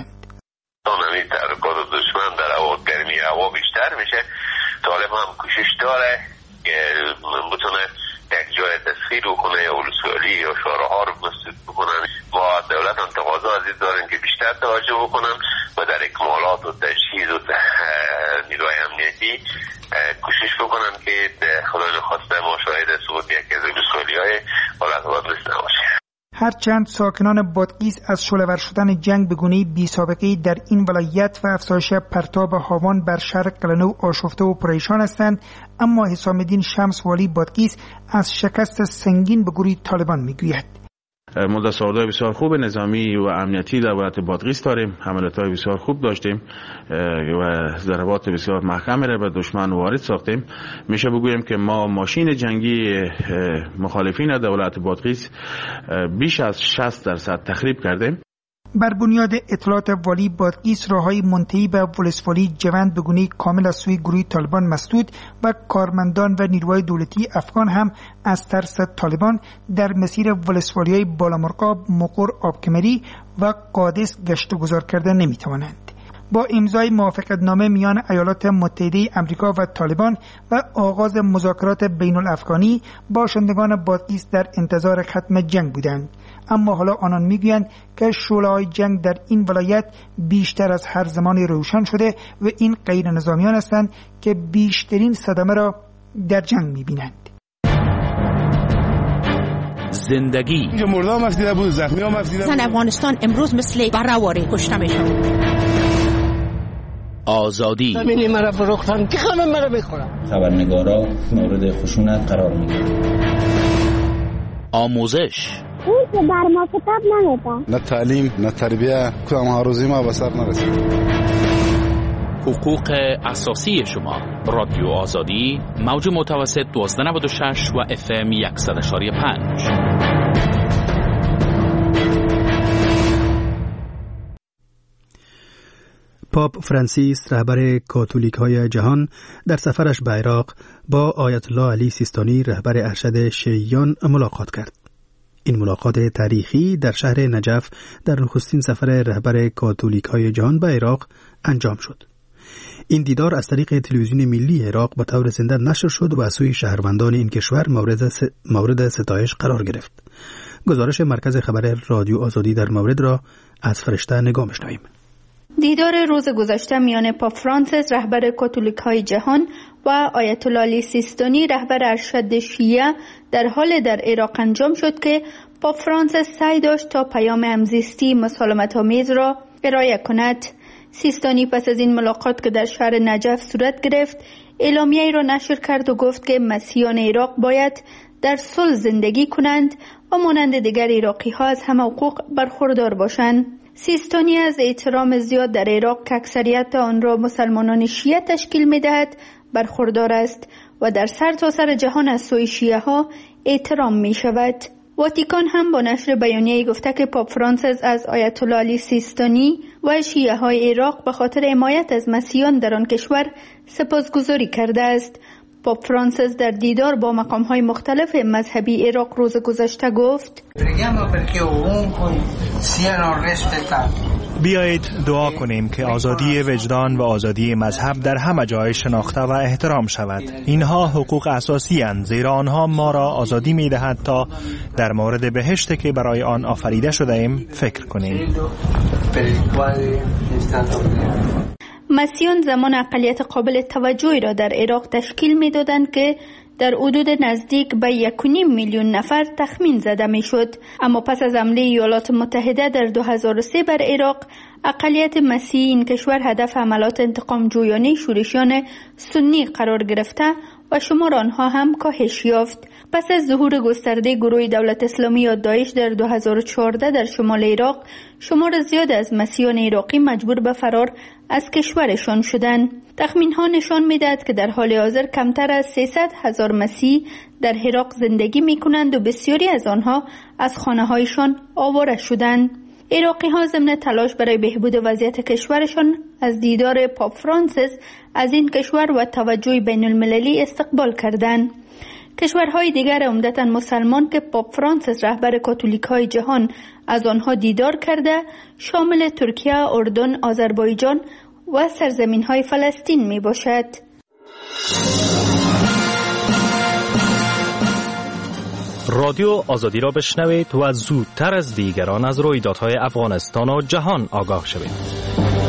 نمی تحرکات دشمن در هوا گرمی هوا بیشتر میشه. طالب هم کوشش داره که بتونه یک جای تسخیر بکنه یا ولسوالی یا شهرها رو مسدود بکنن. ما دولت هم تقاضا از این داریم که بیشتر توجه بکنن و در اکمالات و تجهیز و نیروهای امنیتی کوشش بکنن که خدای نخواسته ما شاهد سقوط یکی از ولسوالی های حالت مثل نباشه. هرچند ساکنان بادغیس از شعله‌ور شدن جنگ به گونه‌ای بی‌سابقه‌ای در این ولایت و افزایش پرتاب هاوان بر شهر قلنو آشفته و پریشان هستند، اما حسام الدین شمس والی بادغیس از شکست سنگین به گروه طالبان میگوید. ما دستاوردهای بسیار خوب نظامی و امنیتی در ولایت بادغیس داریم. حملات‌های بسیار خوب داشتیم و ضربات بسیار محکمی را به دشمن وارد ساختیم. میشه بگوییم که ما ماشین جنگی مخالفین در ولایت بادغیس بیش از شصت درصد تخریب کردیم. بر بنیاد اطلاعات والی بادغیس، راههای منتهی به ولسوالی جوند به گونه‌ای کامل از سوی گروه طالبان مسدود و کارمندان و نیروهای دولتی افغان هم از ترس طالبان در مسیر ولسوالی‌های بالامرغاب، مقر، آبکمری و قادس گشت و گذار کرده نمی‌توانند. با امضای موافقتنامه میان ایالات متحده آمریکا و طالبان و آغاز مذاکرات بین الافغانی، باشندگان بادغیس در انتظار ختم جنگ بودند، اما حالا آنان میگویند که شعله‌های جنگ در این ولایت بیشتر از هر زمانی روشن شده و این غیر نظامیان هستند که بیشترین صدمه را در جنگ میبینند. زندگی مردم افدیده بود، زخمی هم افدیده بود. زن افغانستان امروز مثل برهواری کشته میشن. آزادی زمینی مرا فروختن که همه مرا میخورن. خبرنگارا مورد خشونت قرار میگیرن. آموزش اون که بر ما کتاب نمیده. نه تعلیم نه تربیه، کدام هاروزی ما به سر نرسید. حقوق اساسی شما. رادیو آزادی، موج متوسط دوازده نود و شش و اف ام صد و پنج. پاپ فرانسیس، رهبر کاتولیک های جهان، در سفرش به عراق با آیت الله علی سیستانی، رهبر ارشد شیعیان، ملاقات کرد. این ملاقات تاریخی در شهر نجف در نخستین سفر رهبر کاتولیک های جهان به عراق انجام شد. این دیدار از طریق تلویزیون ملی عراق به طور زنده نشر شد و از سوی شهروندان این کشور مورد س... مورد ستایش قرار گرفت. گزارش مرکز خبر رادیو آزادی در مورد را از فرشته نگاه می‌شنویم. دیدار روز گذشته میان پاپ فرانسیس، رهبر کاتولیک های جهان، و آیت الله علی سیستانی، رهبر ارشد شیعه، در حال در عراق انجام شد که پاپ فرانسیس سعی داشت تا پیام همزیستی مسالمت‌آمیز را ارائه کند. سیستانی پس از این ملاقات که در شهر نجف صورت گرفت، اعلامیه‌ای را نشر کرد و گفت که مسیحیان عراق باید در صلح زندگی کنند و مانند دیگر عراقی ها از همه حقوق برخوردار باشند. سیستانی از احترام زیاد در عراق که اکثریت آن را مسلمانان شیعه تشکیل می‌دهد برخوردار است و در سرتاسر سر جهان از سوی شیعه ها احترام می شود. واتیکان هم با نشر بیانیه‌ای گفته که پاپ فرانسیس از آیت الله علی سیستانی و شیعه های عراق به خاطر حمایت از مسیحیان در آن کشور سپاسگزاری کرده است. پاپ فرانسیس در دیدار با مقام‌های مختلف مذهبی عراق روز گذشته گفت: بیایید دعا کنیم که آزادی وجدان و آزادی مذهب در همه جای شناخته و احترام شود. اینها حقوق اساسی اند، زیرا آنها ما را آزادی می دهد تا در مورد بهشتی که برای آن آفریده شده ایم فکر کنیم. مسیحیان زمان اقلیت قابل توجهی را در عراق تشکیل می دادند که در حدود نزدیک به یک و نیم میلیون نفر تخمین زده می شد. اما پس از حمله ایالات متحده در دو هزار و سه بر عراق، اقلیت مسیحی این کشور هدف حملات انتقام جویانه شورشیان سنی قرار گرفته و شمار آنها هم کاهش یافت. پس از ظهور گسترده گروه دولت اسلامی یا داعش در دو هزار و چهارده در شمال عراق، شمار زیاد از مسیحیان عراقی مجبور به فرار از کشورشان شدند. تخمین‌ها نشان می‌دهد که در حال حاضر کمتر از سیصد هزار مسیحی در عراق زندگی می‌کنند و بسیاری از آنها از خانه‌هایشان آواره شدند. عراقی‌ها ضمن تلاش برای بهبود وضعیت کشورشان از دیدار پاپ فرانسیس از این کشور و توجه بین‌المللی استقبال کردند. کشورهای دیگر عمدتاً مسلمان که پاپ فرانسیس رهبر کاتولیک‌های جهان از آنها دیدار کرده شامل ترکیه، اردن، آذربایجان و سرزمین‌های فلسطین می‌باشد. رادیو آزادی را بشنوید و زودتر از دیگران از رویدادهای افغانستان و جهان آگاه شوید.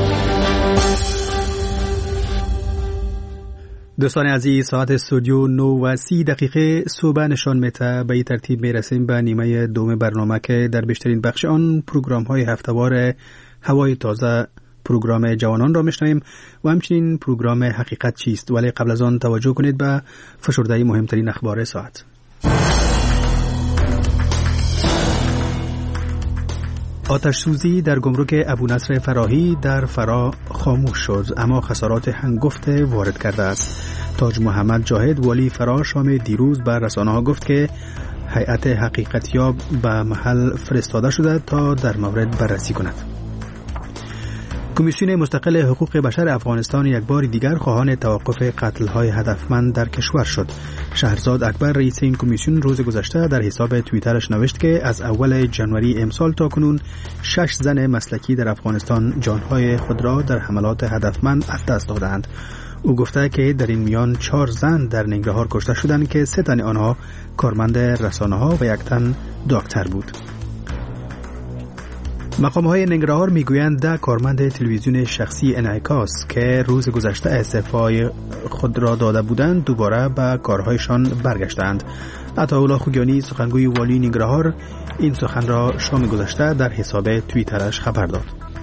دوستان عزیز، ساعت استودیو نو و سی دقیقه صبح نشان میده. به این ترتیب میرسیم به نیمه دوم برنامه که در بیشترین بخش آن پروگرام های هفته‌وار هوای تازه پروگرام جوانان را میشنویم و همچنین پروگرام حقیقت چیست. ولی قبل از آن توجه کنید به فشرده مهمترین اخبار ساعت. آتش سوزی در گمرک ابونصر فراهی در فرا خاموش شد، اما خسارات هنگفت وارد کرده است. تاج محمد جاهد والی فرا شام دیروز بر رسانه‌ها گفت که هیئت حقیقتیاب به محل فرستاده شده تا در مورد بررسی کند. کمیسیون مستقل حقوق بشر افغانستان یک بار دیگر خواهان توقف قتل‌های هدفمند در کشور شد. شهرزاد اکبر رئیس این کمیسیون روز گذشته در حساب توییترش نوشت که از اول ژانویه امسال تا کنون شش زن مسلکی در افغانستان جانهای خود را در حملات هدفمند از دست دادند. او گفته که در این میان چهار زن در ننگرهار کشته شدند که سه تن آنها کارمند رسانه‌ها و یک تن دکتر بود. مقام‌های ننگرهار میگویند ده کارمند تلویزیون شخصی انعکاس که روز گذشته استعفای خود را داده بودند دوباره به کارهایشان برگشتند. عطاالله خوگیانی سخنگوی والی ننگرهار این سخن را شام گذشته در حساب توییترش خبر داد.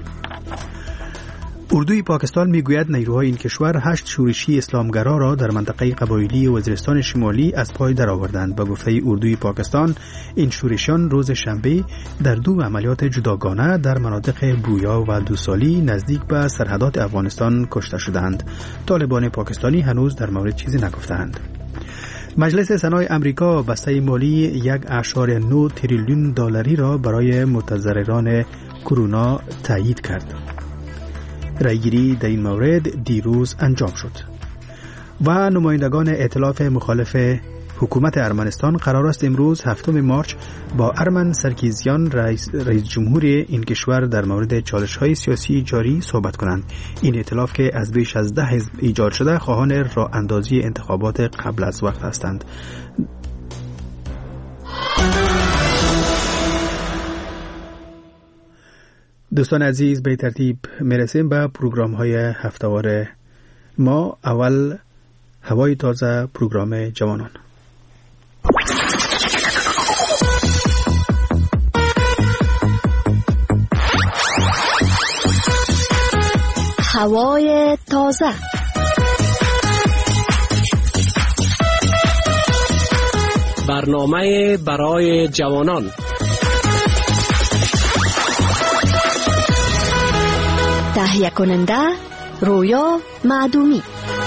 اردوی پاکستان میگوید نیروهای این کشور هشت شورشی اسلامگرا را در منطقه قبایلی وزیرستان شمالی از پای درآوردند. به گفته اردوی پاکستان این شورشیان روز شنبه در دو عملیات جداگانه در مناطق بویا و دوسالی نزدیک به سرحدات افغانستان کشته شدند. طالبان پاکستانی هنوز در مورد چیزی نگفتند. مجلس سنای امریکا بسته مالی یک اشاره نه تریلیون دلاری را برای متضرران کرونا تایید کرد. رایگیری در این مورد دیروز انجام شد و نمایندگان ائتلاف مخالف حکومت ارمنستان قرار است امروز هفتم مارچ با ارمن سرکیزیان رئیس, رئیس جمهور این کشور در مورد چالش‌های سیاسی جاری صحبت کنند. این ائتلاف که از بیش از ده حزب ایجاد شده خواهان راه اندازی انتخابات قبل از وقت هستند. دوستان عزیز، به ترتیب میرسیم به پروگرام های هفته‌وار ما. اول هوای تازه، پروگرام جوانان. هوای تازه، برنامه برای جوانان. تهیه کننده رویا معدومی.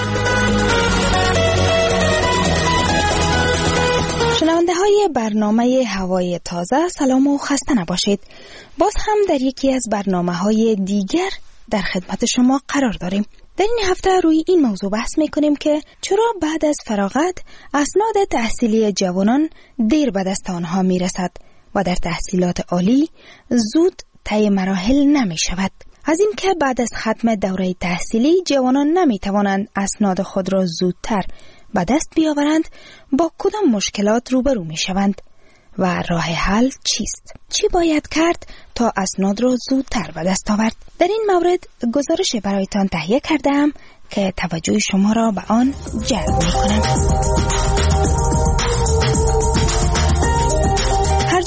شنونده های برنامه هوای تازه، سلام و خسته نباشید. باز هم در یکی از برنامه های دیگر در خدمت شما قرار داریم. در این هفته روی این موضوع بحث میکنیم که چرا بعد از فراغت اسناد تحصیلی جوانان دیر به دست آنها میرسد و در تحصیلات عالی زود طی مراحل نمی شود. از این که بعد از ختم دوره تحصیلی جوانان نمی توانند اسناد خود را زودتر به دست بیاورند، با کدام مشکلات روبرو می شوند و راه حل چیست؟ چی باید کرد تا اسناد را زودتر به دست آورد؟ در این مورد گزارش برایتان تهیه کردم که توجه شما را به آن جلب می کنم. هر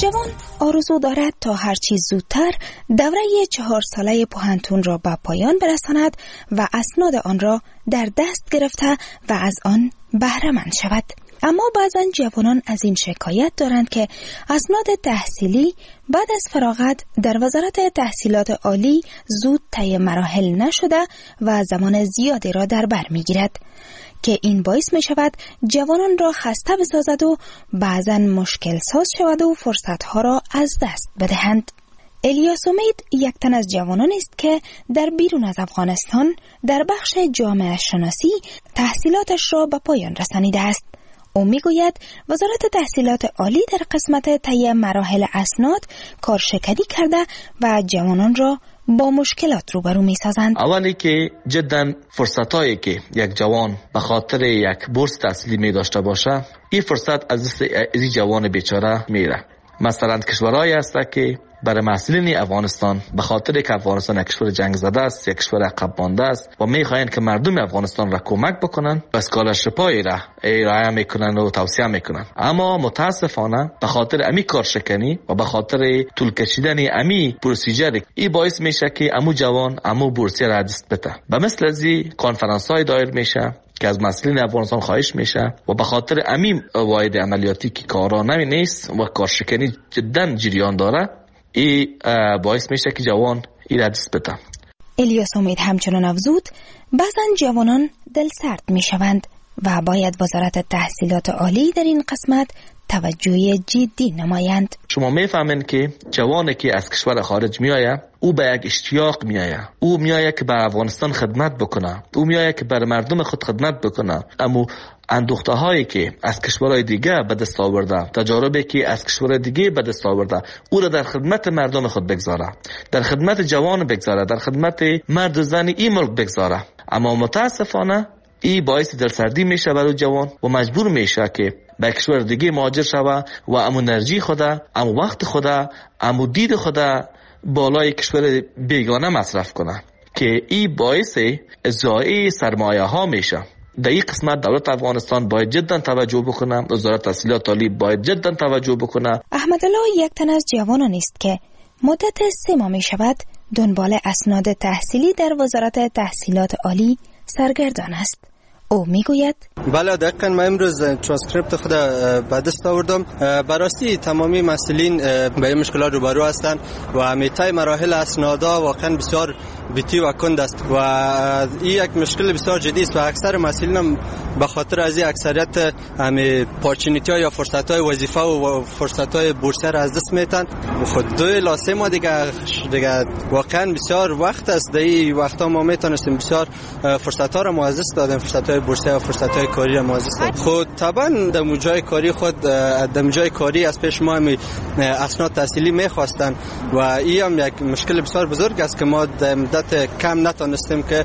جوان آرزو دارد تا هر چیز زودتر دوره چهار ساله پوهنتون را به پایان برساند و اسناد آن را در دست گرفته و از آن بهره مند شود. اما بعضا جوانان از این شکایت دارند که اسناد تحصیلی بعد از فراغت در وزارت تحصیلات عالی زود طی مراحل نشده و زمان زیادی را در بر میگیرد که این باعث می شود جوانان را خسته بسازد و بعضا مشکل ساز شود و فرصتها را از دست بدهند. الیاس امید یک تن از جوانان است که در بیرون از افغانستان در بخش جامعه شناسی تحصیلاتش را به پایان رسانیده است. او میگوید وزارت تحصیلات عالی در قسمت طی مراحل اسناد کارشکنی کرده و جوانان را با مشکلات روبرو می سازند. اولی که جدا فرصتایی که یک جوان به خاطر یک بورس تحصیلی می داشته باشه، این فرصت از دست این جوان بیچاره میره. مثلا کشورهایی هست که برای محصولین افغانستان به خاطر که افغانستان یک کشور جنگ زده است، یک کشور عقب مانده است و میخواین که مردم افغانستان را کمک بکنن، اسکالرشیپای را ارائه میکنن و توصیه میکنن. اما متاسفانه به خاطر امی کارشکنی و به خاطر طول کشیدن امی پروسیجر، این باعث میشه که امو جوان امو بورسیه را دست بده. به مثل ازی کانفرانس های دایر میشه که از مسئولین افغانستان خواهش میشه و به خاطر امین واحد عملیاتی که کارا نمی نیست و کارشکنی جدا جریان داره، ای باعث میشه که جوان ای را دست بده. الیاس امید همچنان افزود بعضا جوانان دل سرد میشوند و باید وزارت تحصیلات عالی در این قسمت توجه جدی نمایند. شما میفهمین که جوانی که از کشور خارج میآید، او به یک اشتیاق میآید، او میآید که به افغانستان خدمت بکنه، او میآید که بر مردم خود خدمت بکنه. اما اندوخته هایی که از کشورهای دیگه به دست آورده، تجاربی که از کشور دیگه به دست آورده، او را در خدمت مردم خود بگذاره، در خدمت جوان بگذاره، در خدمت مرد و زن این ملک بگذاره. اما متاسفانه این باعث دلسردی میشه برای جوان و مجبور میشه که به کشور دیگه مهاجر شوه و امو انرژی خدا، امو وقت خدا، امو دید خدا بالای کشور بیگانه مصرف کنه که این باعث ضایع سرمایه ها میشه. در این قسمت دولت افغانستان باید جدا توجه بکنه، وزارت تحصیلات عالی باید جدا توجه بکنه. احمدالله یک تن از جوانان است که مدت سه ماه می شود دنبال اسناد تحصیلی در وزارت تحصیلات عالی سرگردان است. او میگوید بله دقیقاً من امروز ترانسکریپت خود به دست آوردم. براستی تمامی مسئولین به این مشکلات روبرو هستند و همیشه مراحل اسنادا واقعاً بسیار بیتی و کند است و این یک مشکل بسیار جدی است و اکثر مسئولین هم به خاطر از این اکثریت همه پارچینیتی ها یا فرصت های وظیفه و فرصت های بورسیه را از دست میتن. خود دو لاسه ما دیگه دیگه واقعاً بسیار وقت است. در این وقتا ما میتونستیم بسیار فرصت ها را ما از دست دادیم، فرصت های بورسیه و فرصت های کاری را ما از دست دادیم. خود طبعا در جای کاری خود در جای کاری از پیش ما هم اسناد تحصیلی میخواستن و این هم یک مشکل بسیار بزرگ است که ما در مدت کم نتونستیم که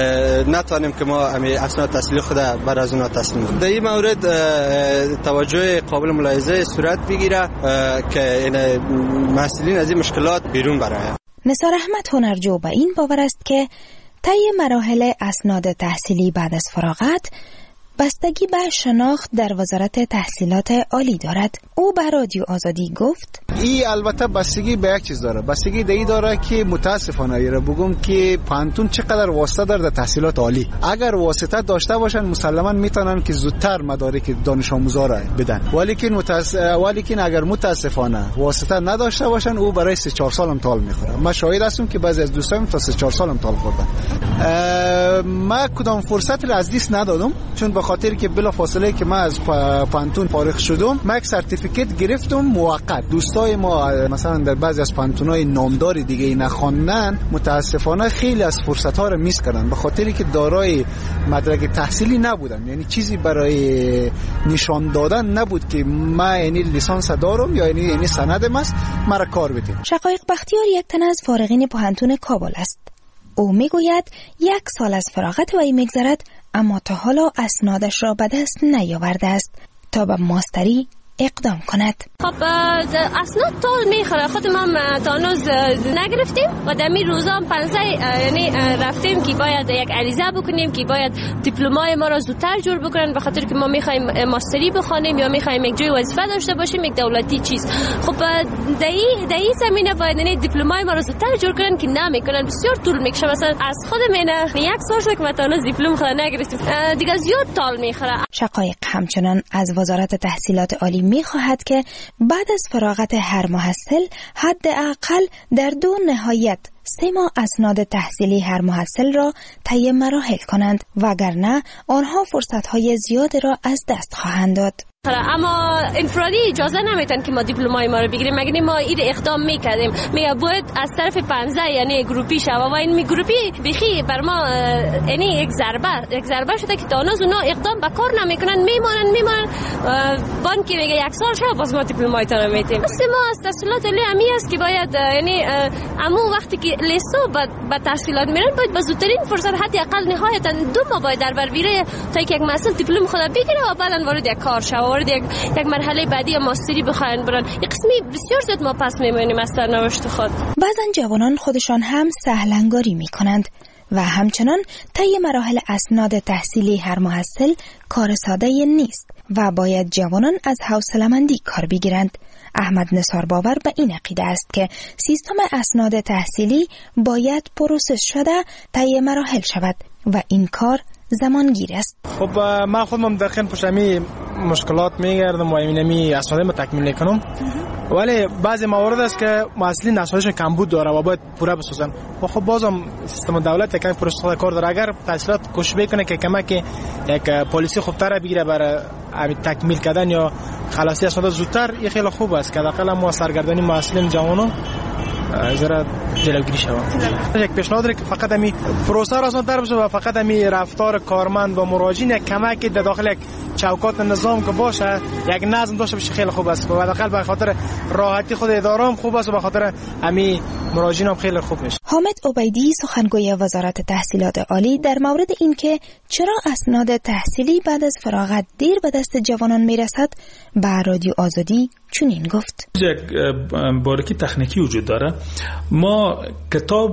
نتونیم که ما همین اسناد تحصیلی خود بر از اونها تسلیم کنیم. در این مورد توجه قابل ملاحظه صورت بگیره که این مسئولین از این مشکلات بیرون برآیند. نثار احمد هنرجو به این باور است که طی مراحل اسناد تحصیلی بعد از فراغت بستگی به شناخت در وزارت تحصیلات عالی دارد. او به رادیو آزادی گفت این البته بستگی به یک چیز داره، بستگی به این داره که متاسفانه ایره بگم که پانتون چقدر واسطه داره در تحصیلات عالی. اگر واسطه داشته باشن مسلما میتونن که زودتر مدارک دانش آموزا را بدن، ولی که متاس... ولی که اگر متاسفانه واسطه نداشته باشن او برای سه چهار سال هم طول میخوره. من شاهد هستم که بعضی از دوستانم تا سه چهار سال هم طول خوردن. ما کدام فرصت را از دست ندادم، چون به خاطر که بلا فاصله که من از پانتون فارغ شدم من یک سرتیفیکیت گرفتم موقت. دوستای ما مثلا در بعضی از پانتونای نامدار دیگه نخواندن متاسفانه خیلی از فرصت ها رو میس کردن به خاطر که دارای مدرک تحصیلی نبودن، یعنی چیزی برای نشان دادن نبود که ما یعنی لیسانس دارم یا یعنی یعنی سندم است مرا کار بدید. شقایق بختیار یک تن از فارغین پانتون کابل است. او میگوید یک سال از فراغت وی میگذرد اما تا حالا اسنادش را به دست نیاورده است تا به ماستری اقدام کند. خب اسناد طول میخوره، خود ما تانوز نگرفتیم و در می روزا پنزه یعنی رفتیم که باید یک عریضه بکنیم که باید دیپلمای ما را زودتر جور بکنن، به خاطر که ما میخوایم ماستری بخونیم یا میخوایم یک جای وظیفه داشته باشیم، یک دولتی چیز. خب در این زمینه باید یعنی دیپلمای ما را زودتر جور کنن که نمیکنن، بسیار طول میکشه. مثلا از خود منه یک سال شد که ما تانوز دیپلم خود نگرفتیم، دیگه زیاد طول میخوره. شقایق همچنان از وزارت تحصیلات عالی میخواهد که بعد از فراغت هر محصل حداقل در دو نهایت سه ماه اسناد تحصیلی هر محصل را طی مراحل کنند، وگرنه آنها فرصت‌های زیاد را از دست خواهند داد. اما انفرادی اجازه نمیتن که ما دیپلمای ما رو بگیریم، مگر ما این اقدام میکردیم. میگه باید از طرف پنزه یعنی گروپی شوه و این می گروپی بخی بر ما یعنی یک ضربه یک ضربه شده که تانوز اونا اقدام به کار نمیکنن، میمونن میمونن بانک میگه یک سال شد باز ما دیپلمای تا نمیتیم. اصل ما از تحصیلات عالی امی است که باید یعنی امو وقتی که لیسو به تحصیلات میرن باید به زودترین فرصت حداقل نهایتا دو ماه باید در بر بیره تا یک محصل دیپلم خود بگیره و بعدن وارد یک کار شوه، وارد یک یک مرحله بعدی ماستری بخواین برن. یک قسمی بسیار زیاد ما پس میمونیم از سرنوشت خود. بعضن جوانان خودشان هم سهلنگاری میکنند و همچنان طی مراحل اسناد تحصیلی هر محصل کار ساده نیست و باید جوانان از حوصله‌مندی کار بگیرند. احمد نثار باور به این عقیده است که سیستم اسناد تحصیلی باید پروسس شده طی مراحل شود و این کار زمانگیر است. خب من خودم دقیقاً پشمی مشکلات میگردم و اینمی اسناد ما تکمیل نکنم، ولی بعضی موارد است که محصلین اسنادشون کمبود داره و باید پوره بسازن. و خب بازم سیستم دولت یک پروسه کار داره، اگر تحصیلات کوشش بکنه که کمک یک پالیسی خوبتر بگیره برای تکمیل کردن یا خلاصی اسناد زودتر، این خیلی خوب است که حداقل ما سرگردانی محصلین جوانان ذره جلوگیری شود. یک پیشنهاد که فقط همین پروسه را آسان‌تر بشه و فقط همین رفتار کارمند و مراجعین یک کمک در داخل یک چوکات نظام که باشه، یک نظم داشته باشه، خیلی خوب است و حداقل به خاطر راحتی خود اداره هم خوب است و به خاطر همین مراجعین هم خیلی خوب میشه. حامد عبیدی سخنگوی وزارت تحصیلات عالی در مورد اینکه چرا اسناد تحصیلی بعد از فراغت دیر به دست جوانان میرسد به رادیو آزادی چنین گفت: یک باریکی تکنیکی وجود داره. ما کتاب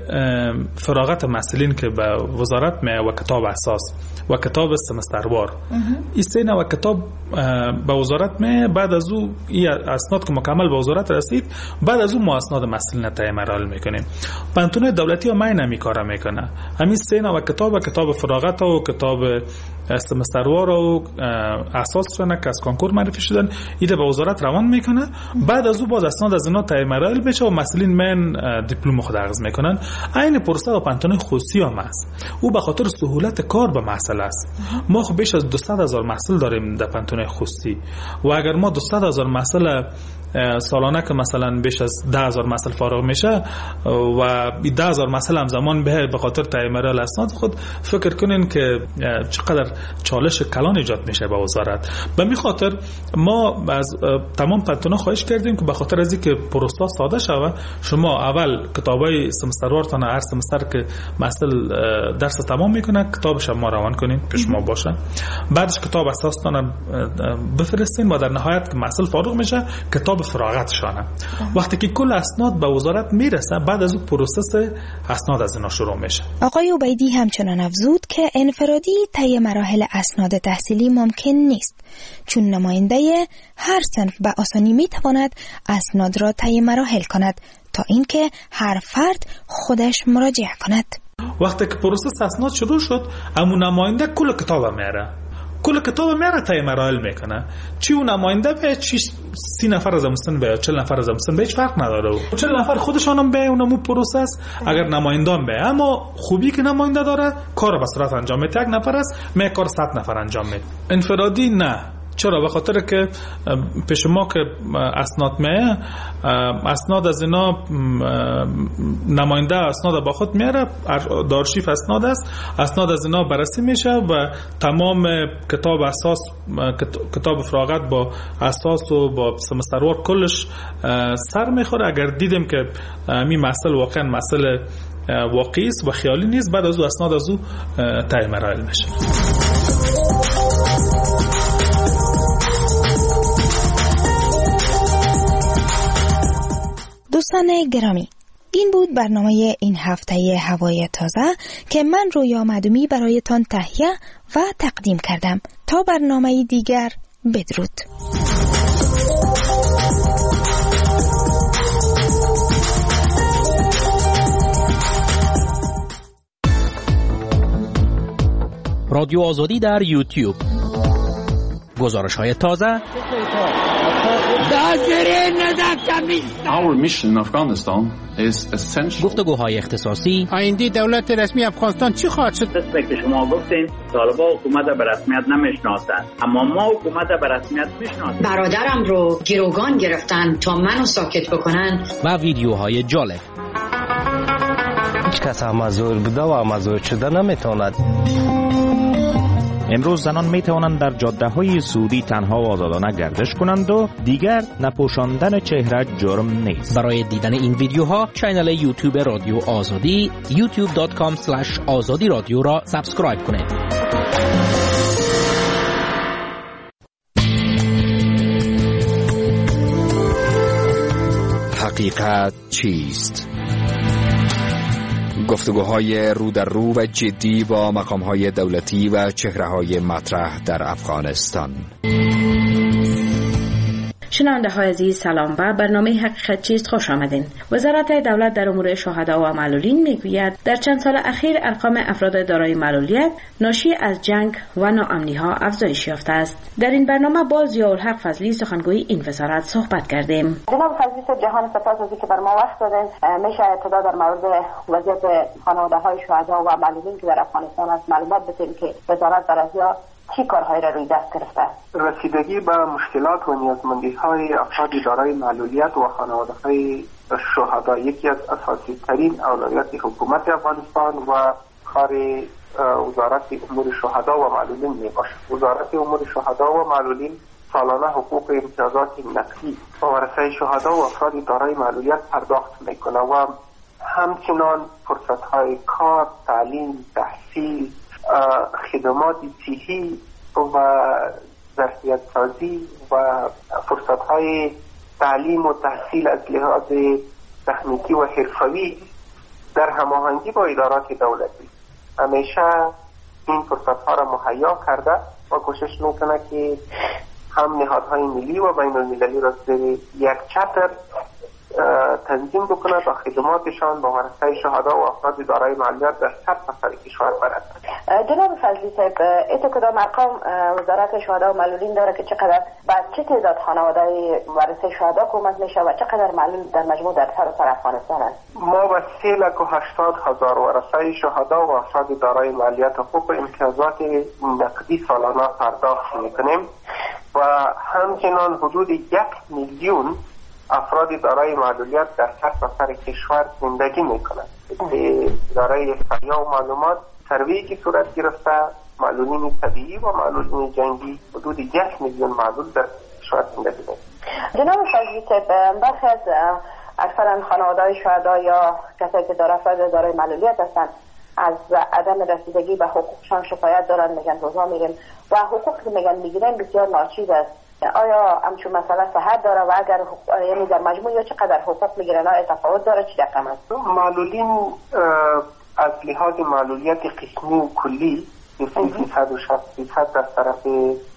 فراغت محصلین که به وزارت میه و کتاب اساس و کتاب سمستروار این سه نوع کتاب به وزارت میه، بعد از او این اسناد که مکمل به وزارت رسید بعد از اون ما اسناد محصلین طی مراحل میکنیم. پانتون دولتی ها ماین همی کارا میکنه. همین سه نوع کتاب، کتاب فراغت و کتاب سمستروار و اساس شدن که از کنکور معرفی شدن ایده به وزارت روان میکنه، بعد از او باز اسناد از اینا طی مراحل بشه و مسئولین من دیپلم خود اخذ میکنن. عین پروسه و پانتون خصوصی هم است. او به خاطر سهولت کار به محصل است. ما خب بیش از دویست هزار محصل داریم در پانتون خصوصی و اگر ما دویست هزار محصل سالانه که مثلا بیش از ده هزار محصل فارغ میشه و ده هزار محصل هم زمان به به خاطر طی مراحل اسناد خود، فکر کنین که چقدر چالش کلان ایجاد میشه به وزارت. به می خاطر ما از تمام پانتونا خواهش کردیم که به خاطر از اینکه پروسه ساده شوه، شما اول کتابای سمستروارتان هر سمستر که محصل درس تمام میکنه کتابش ما روان کنین که شما باشه، بعدش کتاب اساستان بفرستین و در نهایت که محصل فارغ میشه کتاب فراغت شانه. وقتی که کل اسناد به وزارت میرسه بعد از اون پروسس اسناد از اینا شروع میشه. آقای عبیدی همچنان افزود که انفرادی طی مراحل اسناد تحصیلی ممکن نیست، چون نماینده هر صنف به آسانی میتواند اسناد را طی مراحل کند تا اینکه هر فرد خودش مراجعه کند. وقتی که پروسس اسناد شروع شد، همون نماینده کل کتاب میاره کل کتاب میاره طی مراحل میکنه. چی اون نماینده به چی سی نفر از امستن به چهل نفر از امستن به هیچ فرق نداره. چهل نفر خودشان هم به اونمو پروسس، اگر نماینده هم به، اما خوبی که نماینده داره کار به صورت انجام میده. یک نفر است می کار صد نفر انجام میده. انفرادی نه. چرا؟ به خاطر که پیش ما که اسناد میه، اسناد از اینا نماینده اسناد با خود میاره، دارشیف اسناد است، اسناد از اینا بررسی میشه و تمام کتاب اساس، کتاب فراغت با اساس و با سمستروار کلش سر میخوره. اگر دیدیم که این مسئله واقعا مسئله واقعی است و خیالی نیست، بعد از او اسناد از او طی مراحل میشه. دوستان گرامی، این بود برنامه این هفته هوای تازه که من رویا مدومی برایتان تهیه و تقدیم کردم. تا برنامه دیگر، بدرود. رادیو آزادی در یوتیوب. گزارش های تازه. Our mission in Afghanistan is essential. گفتگوهای اختصاصی. آینده دولت رسمی افغانستان چی خواهد شد؟ دست که شما گفتین طالبان حکومت به رسمیت نمیشناسند، اما ما حکومت به رسمیت میشناسیم. برادرم رو گروگان گرفتن تا منو ساکت بکنن. و ویدیوهای جالب. هیچ کس امازور بوده و امازور شده نمیتواند. امروز زنان می توانند در جاده های سعودی تنها و آزادانه گردش کنند و دیگر نپوشاندن چهره جرم نیست. برای دیدن این ویدیوها کانال یوتیوب رادیو آزادی یوتیوب دات کام اسلش آزادی رادیو را سابسکرایب کنید. حقیقت چیست؟ گفتگوهای رو در رو و جدی با مقامهای دولتی و چهره‌های مطرح در افغانستان. شنونده های عزیز سلام، به برنامه حقیقت چیست خوش آمدین. وزارت دولت در امور شهدا و معلولین میگوید در چند سال اخیر ارقام افراد دارای معلولیت ناشی از جنگ و ناامنی ها افزایش یافته است. در این برنامه با ضیاءالحق فضلی سخنگوی این وزارت صحبت کردیم. جناب فضلی جهان سپاس از اینکه بر ما وقت دادین. میشه ابتدا در مورد وضعیت خانواده های شهدا و معلولین که در افغانستان است معلومات بدیم که وزارت در ازیا چی کارهایی را روی دست گرفته؟ رسیدگی به مشکلات و نیازمندی های افراد دارای معلولیت و خانواده های شهدا یکی از اساسی ترین اولویات حکومت افغانستان و کار وزارت امور شهدا و معلولین می باشد. وزارت امور شهدا و معلولین سالانه حقوق امتیازات نقدی و ورثه شهدا و افراد دارای معلولیت پرداخت می کنه و همچنان فرصت های کار، تعلیم، تحصیل، خدمات صحی و ظرفیت سازی و فرصت های تعلیم و تحصیل از لحاظ تکنیکی و حرفوی در هماهنگی با ادارات دولتی همیشه این فرصت ها را مهیا کرده و کوشش میکنه که هم نهادهای ملی و بین المللی را زیر یک چتر تنظیم بکنه تا خدماتشان با ورثه شهدا و افراد دارای معلولیت در هر سفر کشور برد. جناب فضلی صاحب، ایتو کدام ارقام وزارت شهدا و معلولین داره که چقدر بعد چه تعداد خانواده ورثه شهدا کمک میشه و چقدر معلول در مجموع در سراسر افغانستان است؟ ما به سه لک و هشتاد هزار ورثه شهدا و افراد دارای معلولیت حقوق امتیازات نقدی سالانه پرداخت میکنیم و همچنان حدود یک میلیون افراد دارای معلولیت در سراسر کشور زندگی میکنند. اداره فیا و معلومات سروی که صورت گرفته معلولین طبیعی و معلولین جنگی حدود یک میلیون معلول در کشور زندگی میکنند. جناب فضلی صاحب، برخی از اکثرا خانواده‌های شهدا یا کسایی که دارای افراد دارای معلولیت هستند از عدم رسیدگی به حقوقشان شکایت دارن، میگن روزا میگن و حقوقی که میگن میگیرن بسیار ناچیز است. آیا همچون مسئله صحت داره و اگر یعنی در مجموع یا چقدر حقوق میگیرن آیا تفاوت داره چی رقم است؟ معلولین از لحاظ معلولیت قسمی و کلی سیصد و شصت فیصد از طرف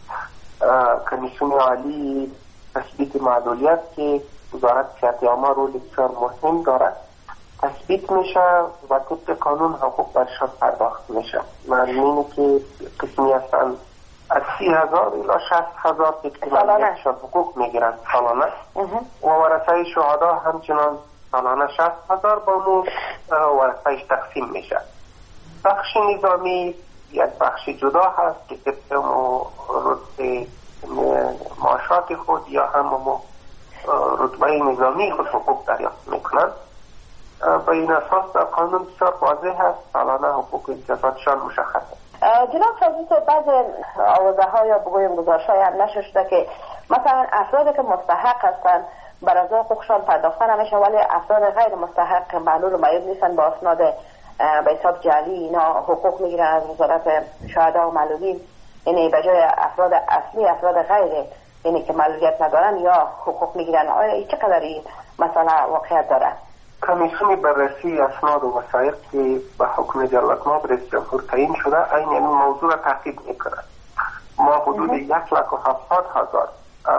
کمیسیون عالی تثبیت معلولیت که وزارت صحت عامه رول بسیار مهم دارد تثبیت میشه و طبق قانون حقوق برشان پرداخت میشه. معلولینی که قسمی هستن از سی هزار الی شصت هزار تکمیلیتشان حقوق میگیرن سالانه و ورثه شهدا همچنان سالانه شصت هزار با مون ورثهش تقسیم میشه. بخش نظامی یک بخش جدا هست که طبق رتبه معاشات خود یا هم رتبه نظامی خود حقوق دریافت میکنن. به این اساس در قانون بسیار واضح هست سالانه حقوق امتیازاتشان مشخصه. جناب فضلی، بعض آوازه ها یا بگویم گزارش های هم نشر شده که مثلا افرادی که مستحق هستند بر از حقوقشان پرداخته نمیشه ولی افراد غیر مستحق معلول و معیوب نیستن با اسناد به حساب جعلی اینا حقوق میگیرن از وزارت شهدا و معلولین، یعنی به جای افراد اصلی افراد غیر یعنی که معلولیت ندارن یا حقوق میگیرن؟ آیا چقدر این مسئله واقعیت داره؟ کمیسیون بررسی اسناد و وثایق که به حکم جلالتمآب رئیس جمهور تعیین شده این یعنی موضوع را تعقیب میکنه. ما حدود یک لک و هفتاد هزار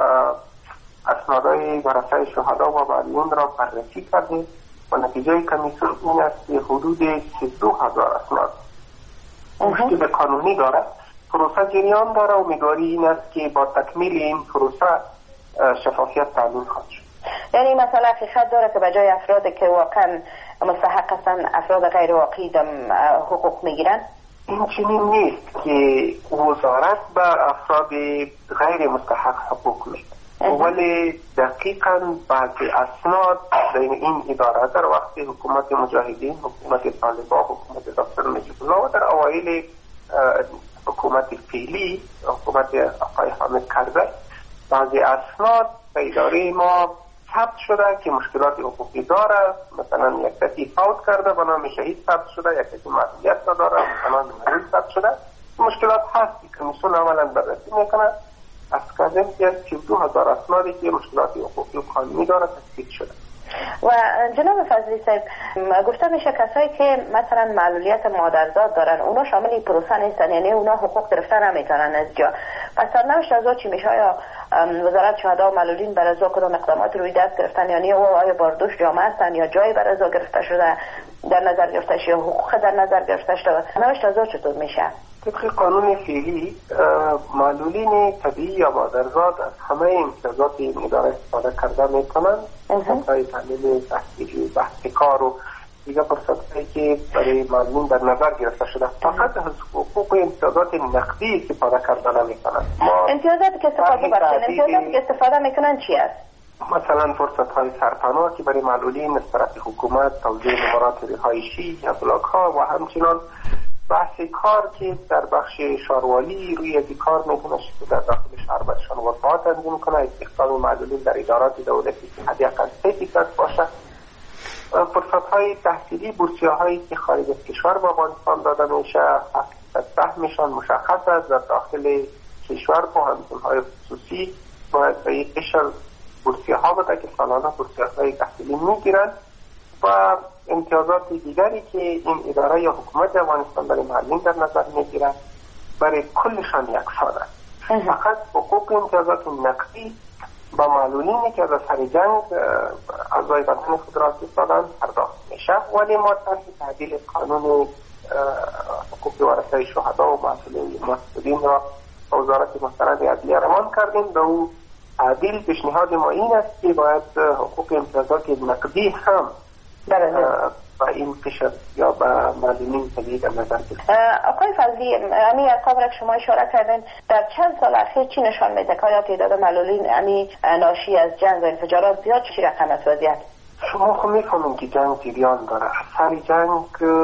اسنادهای ورثه شهدا و معلولین را بررسی کردیم و نتیجه کمیسیون این است که حدود سی و دو هزار اسناد مشکل قانونی داره. پروسه جریان داره و امیدواری این است که با تکمیل این پروسه شفافیت تامین خواهد شد. یعنی مثلا حقیقت داره که بجای افرادی که واقعا مستحق هستن افراد غیر واقعی حقوق میگیرن؟ این چنین نیست که وزارت به افراد غیر مستحق حقوق میده، ولی دقیقاً بعضی اسناد در این اداره در وقت حکومت مجاهدین، حکومت طالبان، حکومت دکتر نجیب الله و در اوایل حکومت فعلی حکومت آقای حامد کرزی بعضی اسناد به اداره ما ثبت شده که مشکلات حقوقی داره، مثلا یک کسی فوت کرده به نام شهید ثبت شده، یک کسی معلولیت نداره به نام مریض ثبت شده. مشکلات هست که کمیسیون عملا بررسی میکنه. از کردن که سی و دو هزار اسنادی که مشکلات حقوقی و قانونی داره تثبیت شده. و جناب فضلی صاحب گفته میشه کسایی که مثلا معلولیت مادرزاد دارن اونا شامل پروسه نیستن، یعنی اونا حقوق گرفتن نمیتونن از جا. پس سرنوشت از چی میشه؟ آیا وزارت شهدا و معلولین برای از کدام اقدامات روی دست گرفتن، یعنی آیا باردوش جامعه هستن یا جایی برای از گرفته شده در نظر گرفته شده یا حقوق در نظر گرفته شده؟ سرنوشت از چطور میشه؟ طبق قانون فعلی معلولین طبیعی یا مادرزاد از همه امتیازات این اداره استفاده کرده میکنن، فرصتهای تعلیم، تحصیلی، بحث کار و دیگه فرصتهایی که برای معلولین در نظر گرفته شده. فقط از حقوق و امتیازات نقدی استفاده کرده نمیکنن. امتیازاتی که استفاده باشن، امتیازاتی که استفاده میکنن چی است؟ مثلا فرصتهای سرپناه که برای معلولین از طرف حکومت، توزیع نمرات رهایشی یا بلاک ها و همچنان بحث کار که در بخش شاروالی روی یکی کار میکنه که در داخل شهر برشان وفات انجام کنه، استخدام معلولین در ادارات دولتی که حداقل سه فیصد باشه. فرصت های تحصیلی، بورسیه هایی که خارج از کشور به افغانستان داده میشه سهمشان مشخص است. در داخل کشور با همچنین های خصوصی باید به یک قشر بورسیه ها بده که سالانه بورسیه های تحصیلی میگیرن و امتیازات دیگری که این اداره یا حکومت افغانستان برای معلولین در نظر میگیرن برای کلشان یکسان است. فقط حقوق امتیازات نقدی با معلولینی که از اثر جنگ اعضای بدن خود را دادن پرداخت میشه، ولی ما طرح تعدیل قانون حقوق ورثه شهدا و مسئولین را وزارت محترم عدلیه روان کردیم. به او تعدیل پیشنهاد ما این است که باید حقوق امتیازات نقدی هم و این قشر یا به معلولین طبیعی در نظر گرفت. آقای فضلی، یعنی قبل که شما اشاره کردین در چند سال اخیر چی نشان میده که آیا تعداد معلولین یعنی ناشی از جنگ و انفجارات زیاد چی رقم است وضعیت؟ شما خب میفهمین که جنگ جریان داره. اثر جنگ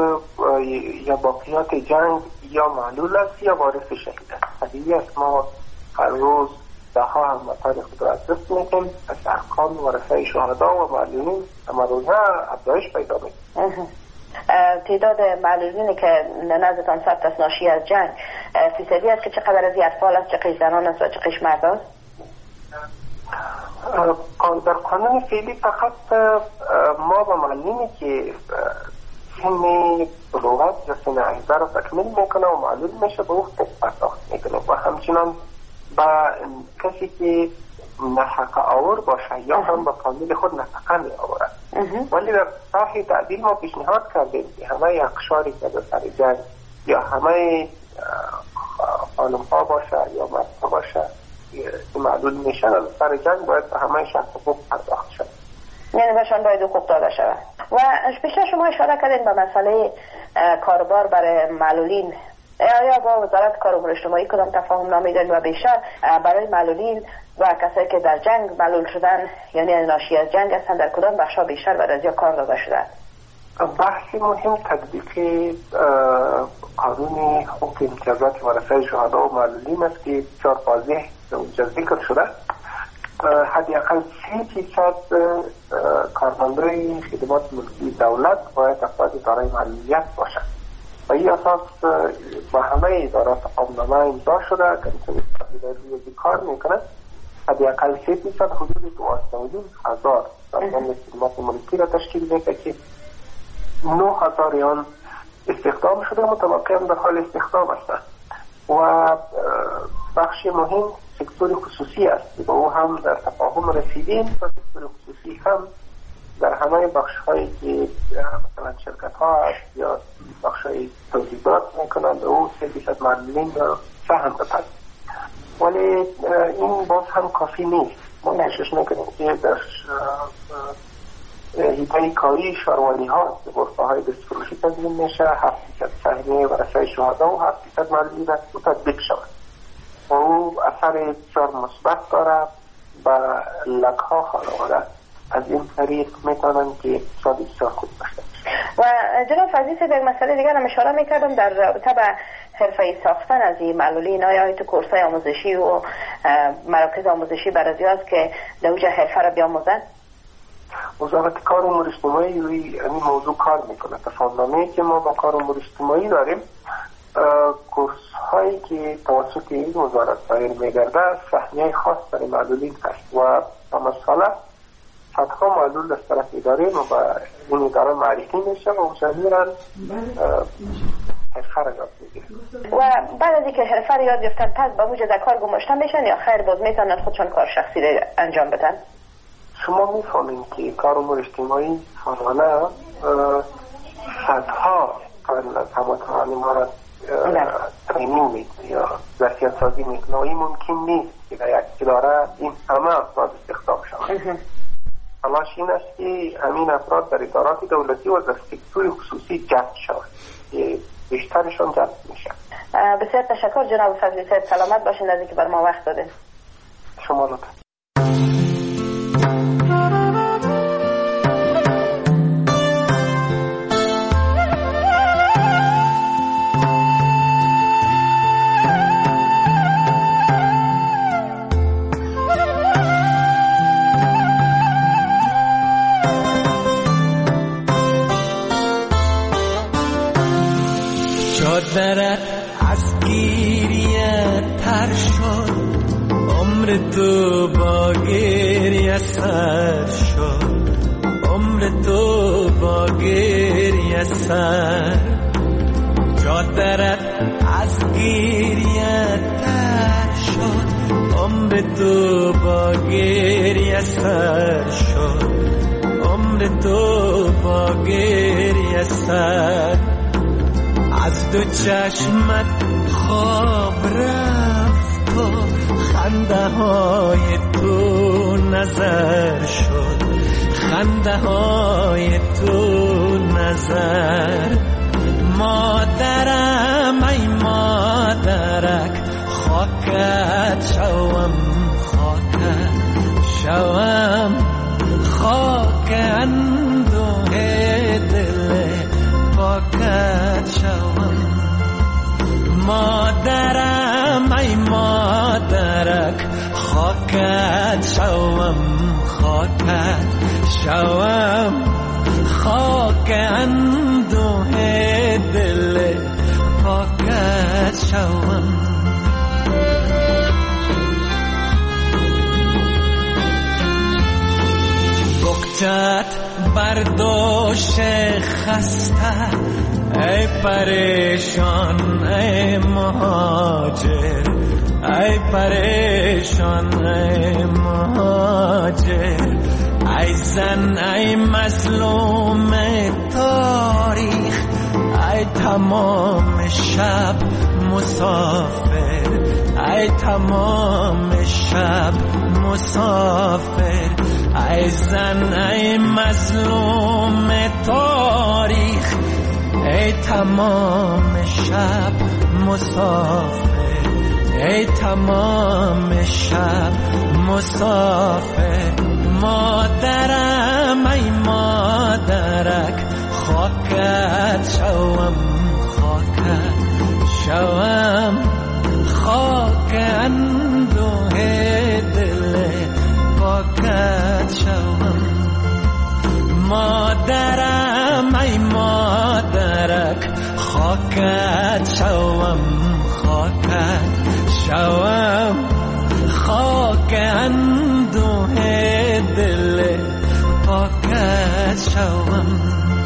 یا باقیات جنگ یا معلول است یا وارث شهید است. طبیعی است ما هر روز ده ها هموطن خود را از دست میکنیم. از ارقام ورثه شهدا و معلولین امروزه افزایش پیدا میکنه. تعداد معلولینی که نزدتان ثبت است ناشی از جنگ فیصدی است که چقدر از اطفال است، چقدر زنان است و چقدر مرد است؟ در قانون فعلی فقط ما با معلولینی که سن بلوغت یا سن عیزه را تکمیل میکنه و معلول میشه به او حقوق پرداخت میکنه و همچنان با کسی که نفقه آور باشه یا هم با فامیل خود نفقه می آورد. ولی در طرح تعدیل ما پیشنهاد کردیم که همه اقشاری که در سر جنگ یا همه خانم ها باشه یا مرد ها باشه که معلول میشن از سر جنگ باید به همه شخص حقوق پرداخت شد، یعنی بهشان باید حقوق داده شود. و بیشتر شما اشاره کردین به مسئله کاربار برای معلولین. آیا با وزارت کار امور اجتماعی کدام تفاهم نامه دارید و بیشتر برای معلولین و کسایی که در جنگ معلول شدن یعنی ناشی از جنگ هستند در کدام بخشا بیشتر برای از کار داده شده؟ بحث مهم تطبیق قانون حقوق امتیازات ورثه شهدا و معلولین است که بسیار واضح اونجا ذکر شده. حداقل سه فیصد کارمندان خدمات ملکی دولت باید افراد دارای معلولیت باشند و این اساس با همه ادارات تفاهمنامه امضا شده که روی کار میکنه حداقل سه فیصد حدود دوازده و نیم هزار سازمان خدمات ملکی را تشکیل میده که نه هزار آن استخدام شده، متبقی هم در حال استخدام هستند و بخش مهم سکتور خصوصی است با او هم در تفاهم رسیدیم و سکتور خصوصی هم در همه بخش هایی که مثلا شرکت ها است یا بخش های تولیدات میکنند او سه فیصد معلولین را سهم بپذیرند. ولی این باز هم کافی نیست. ما کوشش میکنیم که در هیئت کاری شهروانی ها غرفه های دستفروشی تنظیم میشه، هفت فیصد سهمیه ورثه شهدا و هفت فیصد معلولین است او تطبیق شود و او اثر بسیار مثبت داره و لکها خانواده از این طریق میتونن که اقتصاد بسیار خوب داشته و جناب فضلی صاحب، یک مسئله دیگر هم اشاره میکردم در رابطه به حرفه‌ای ساختن از این معلولین. آیا تو کورس‌های آموزشی و مراکز آموزشی برای است که در اونجا حرفه را بیاموزند؟ وزارت کار امور اجتماعی روی این موضوع کار میکنه. تفاهم‌نامه‌ای که ما با کار امور اجتماعی داریم، کورس هایی که توسط این وزارت دایر میگرده سهمیه خاص برای معلولین هست و تا مسئله صدها معلول از طرف اداره و با این اداره معرفی میشه و مشاهیران حرفه را یاد میگیرن و بعد از اینکه حرفه را یاد گرفتن پس با وجود در کار گماشته میشن یا خیر باز میتونن خودشون کار شخصی را انجام بدن؟ شما میفهمین که کار امور اجتماعی سالانه صدها هموطنان ما را ترینینگ میکنه یا ظرفیت سازی میکنه و این ممکن نیست که در یک اداره این همه افراد استخدام شوند. تلاش این است که همین افراد در ادارات دولتی و در سکتور خصوصی جذب شوند که بیشترشون جذب میشن. بسیار تشکر جناب فضلی صاحب، سلامت باشین از اینکه بر ما وقت دادین. شما لطفا. چادرت از گیریه تر شد، عمر تو با گریه سر شد، عمر تو با گریه سر. چادرت از گیریه تر شد، عمر تو با گریه سر شد، عمر تو با گریه سر. از دو چشمت خواب رفت و خنده های تو نظر شد، خنده های تو نظر. مادرم ای مادرک خاکت شوم، خاکت شوم، خاک اندوه دل پاکت شوم. مادرم ای مادرک خاکت شوم، خاکت شوم، خاک اندوه دل پاکت شوم. بکتت برداشت خسته ای پریشان ای مهاجر، ای پریشان ای مهاجر. ای زن ای مظلوم تاریخ، ای تمام شب مسافر، ای تمام شب مسافر. ای زن ای مظلوم تاریخ، ای تمام شب مسافر، ای تمام شب مسافر. مادرم ای مادرک خاکت شوم، خاکت شوم، خاک اندوه دل پاکت شوم. مادرم ای مادرک خاکت شوم، خاکت شوم، خاک اندوه دل پاکت شوم.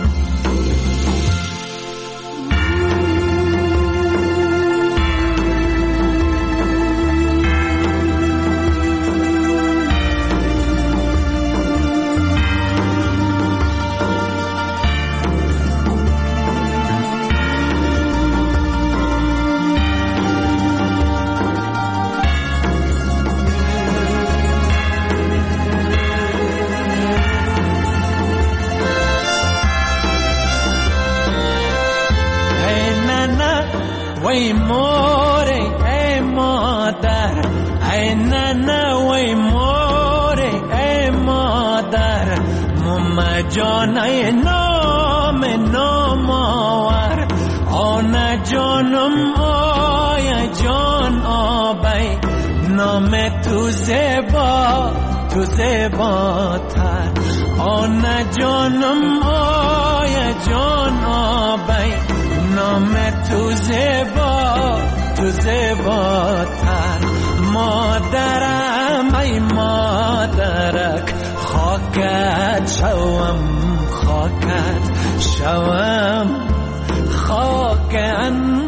وای موره ای مادر، ای ننه وای موره ای مادر، ماما جان ای نام نام آور، آن جانم آی جان آبی، نام تو زیبا تو زیباتر، آن جانم آی جان آبی، نام تو زیبا تو زیباتر. مادرم ای مادرک، خاکت شوم خاکت شوم خاک